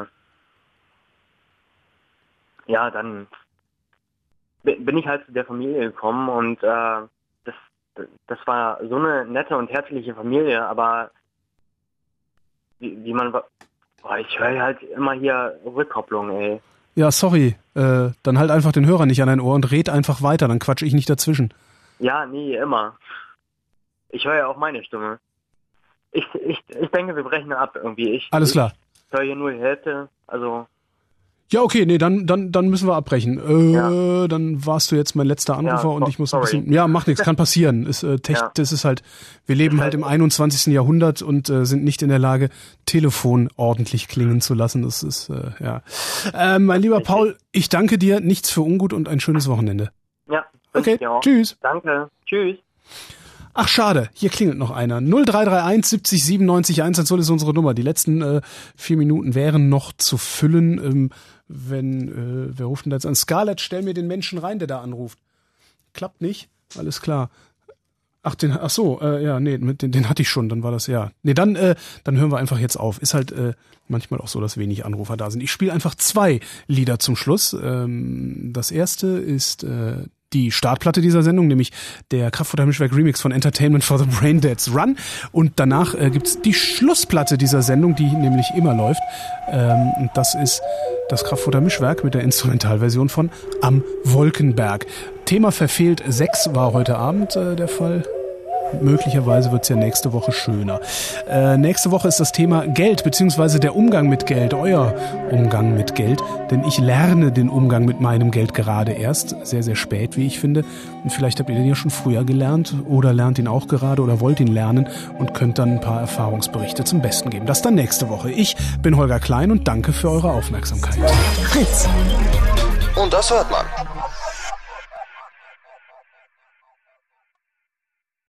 dann bin ich halt zu der Familie gekommen und das war so eine nette und herzliche Familie, aber wie man... ich höre halt immer hier Rückkopplung, ey. Ja, sorry. Dann halt einfach den Hörer nicht an dein Ohr und red einfach weiter, dann quatsch ich nicht dazwischen. Ja, nee, immer. Ich höre ja auch meine Stimme. Ich denke, wir brechen ab irgendwie. Alles klar. Ich höre hier nur die Hälfte, also... Ja, okay, nee, dann müssen wir abbrechen. Dann warst du jetzt mein letzter Anrufer und ich muss ein bisschen... Ja, macht nichts, kann passieren. Das ist halt... Wir leben halt im 21. Jahrhundert und sind nicht in der Lage, Telefon ordentlich klingen zu lassen. Das ist, mein lieber Paul, ich danke dir, nichts für ungut und ein schönes Wochenende. Ja. Okay, tschüss. Danke, tschüss. Ach, schade, hier klingelt noch einer. 0331 70 97 110 ist unsere Nummer. Die letzten 4 Minuten wären noch zu füllen. Wer ruft denn da jetzt an? Scarlett, stell mir den Menschen rein, der da anruft. Klappt nicht? Alles klar. Den hatte ich schon, dann war das Nee, dann hören wir einfach jetzt auf. Ist halt manchmal auch so, dass wenig Anrufer da sind. Ich spiele einfach 2 Lieder zum Schluss. Das erste ist die Startplatte dieser Sendung, nämlich der Kraftfutter Mischwerk Remix von Entertainment for the Braindead's Run. Und danach gibt's die Schlussplatte dieser Sendung, die nämlich immer läuft. Und das ist das Kraftfutter Mischwerk mit der Instrumentalversion von Am Wolkenberg. Thema verfehlt 6 war heute Abend der Fall. Möglicherweise wird's ja nächste Woche schöner. Nächste Woche ist das Thema Geld, beziehungsweise der Umgang mit Geld, euer Umgang mit Geld. Denn ich lerne den Umgang mit meinem Geld gerade erst, sehr, sehr spät, wie ich finde. Und vielleicht habt ihr den ja schon früher gelernt oder lernt ihn auch gerade oder wollt ihn lernen und könnt dann ein paar Erfahrungsberichte zum Besten geben. Das dann nächste Woche. Ich bin Holger Klein und danke für eure Aufmerksamkeit. Fritz. Und das hört man.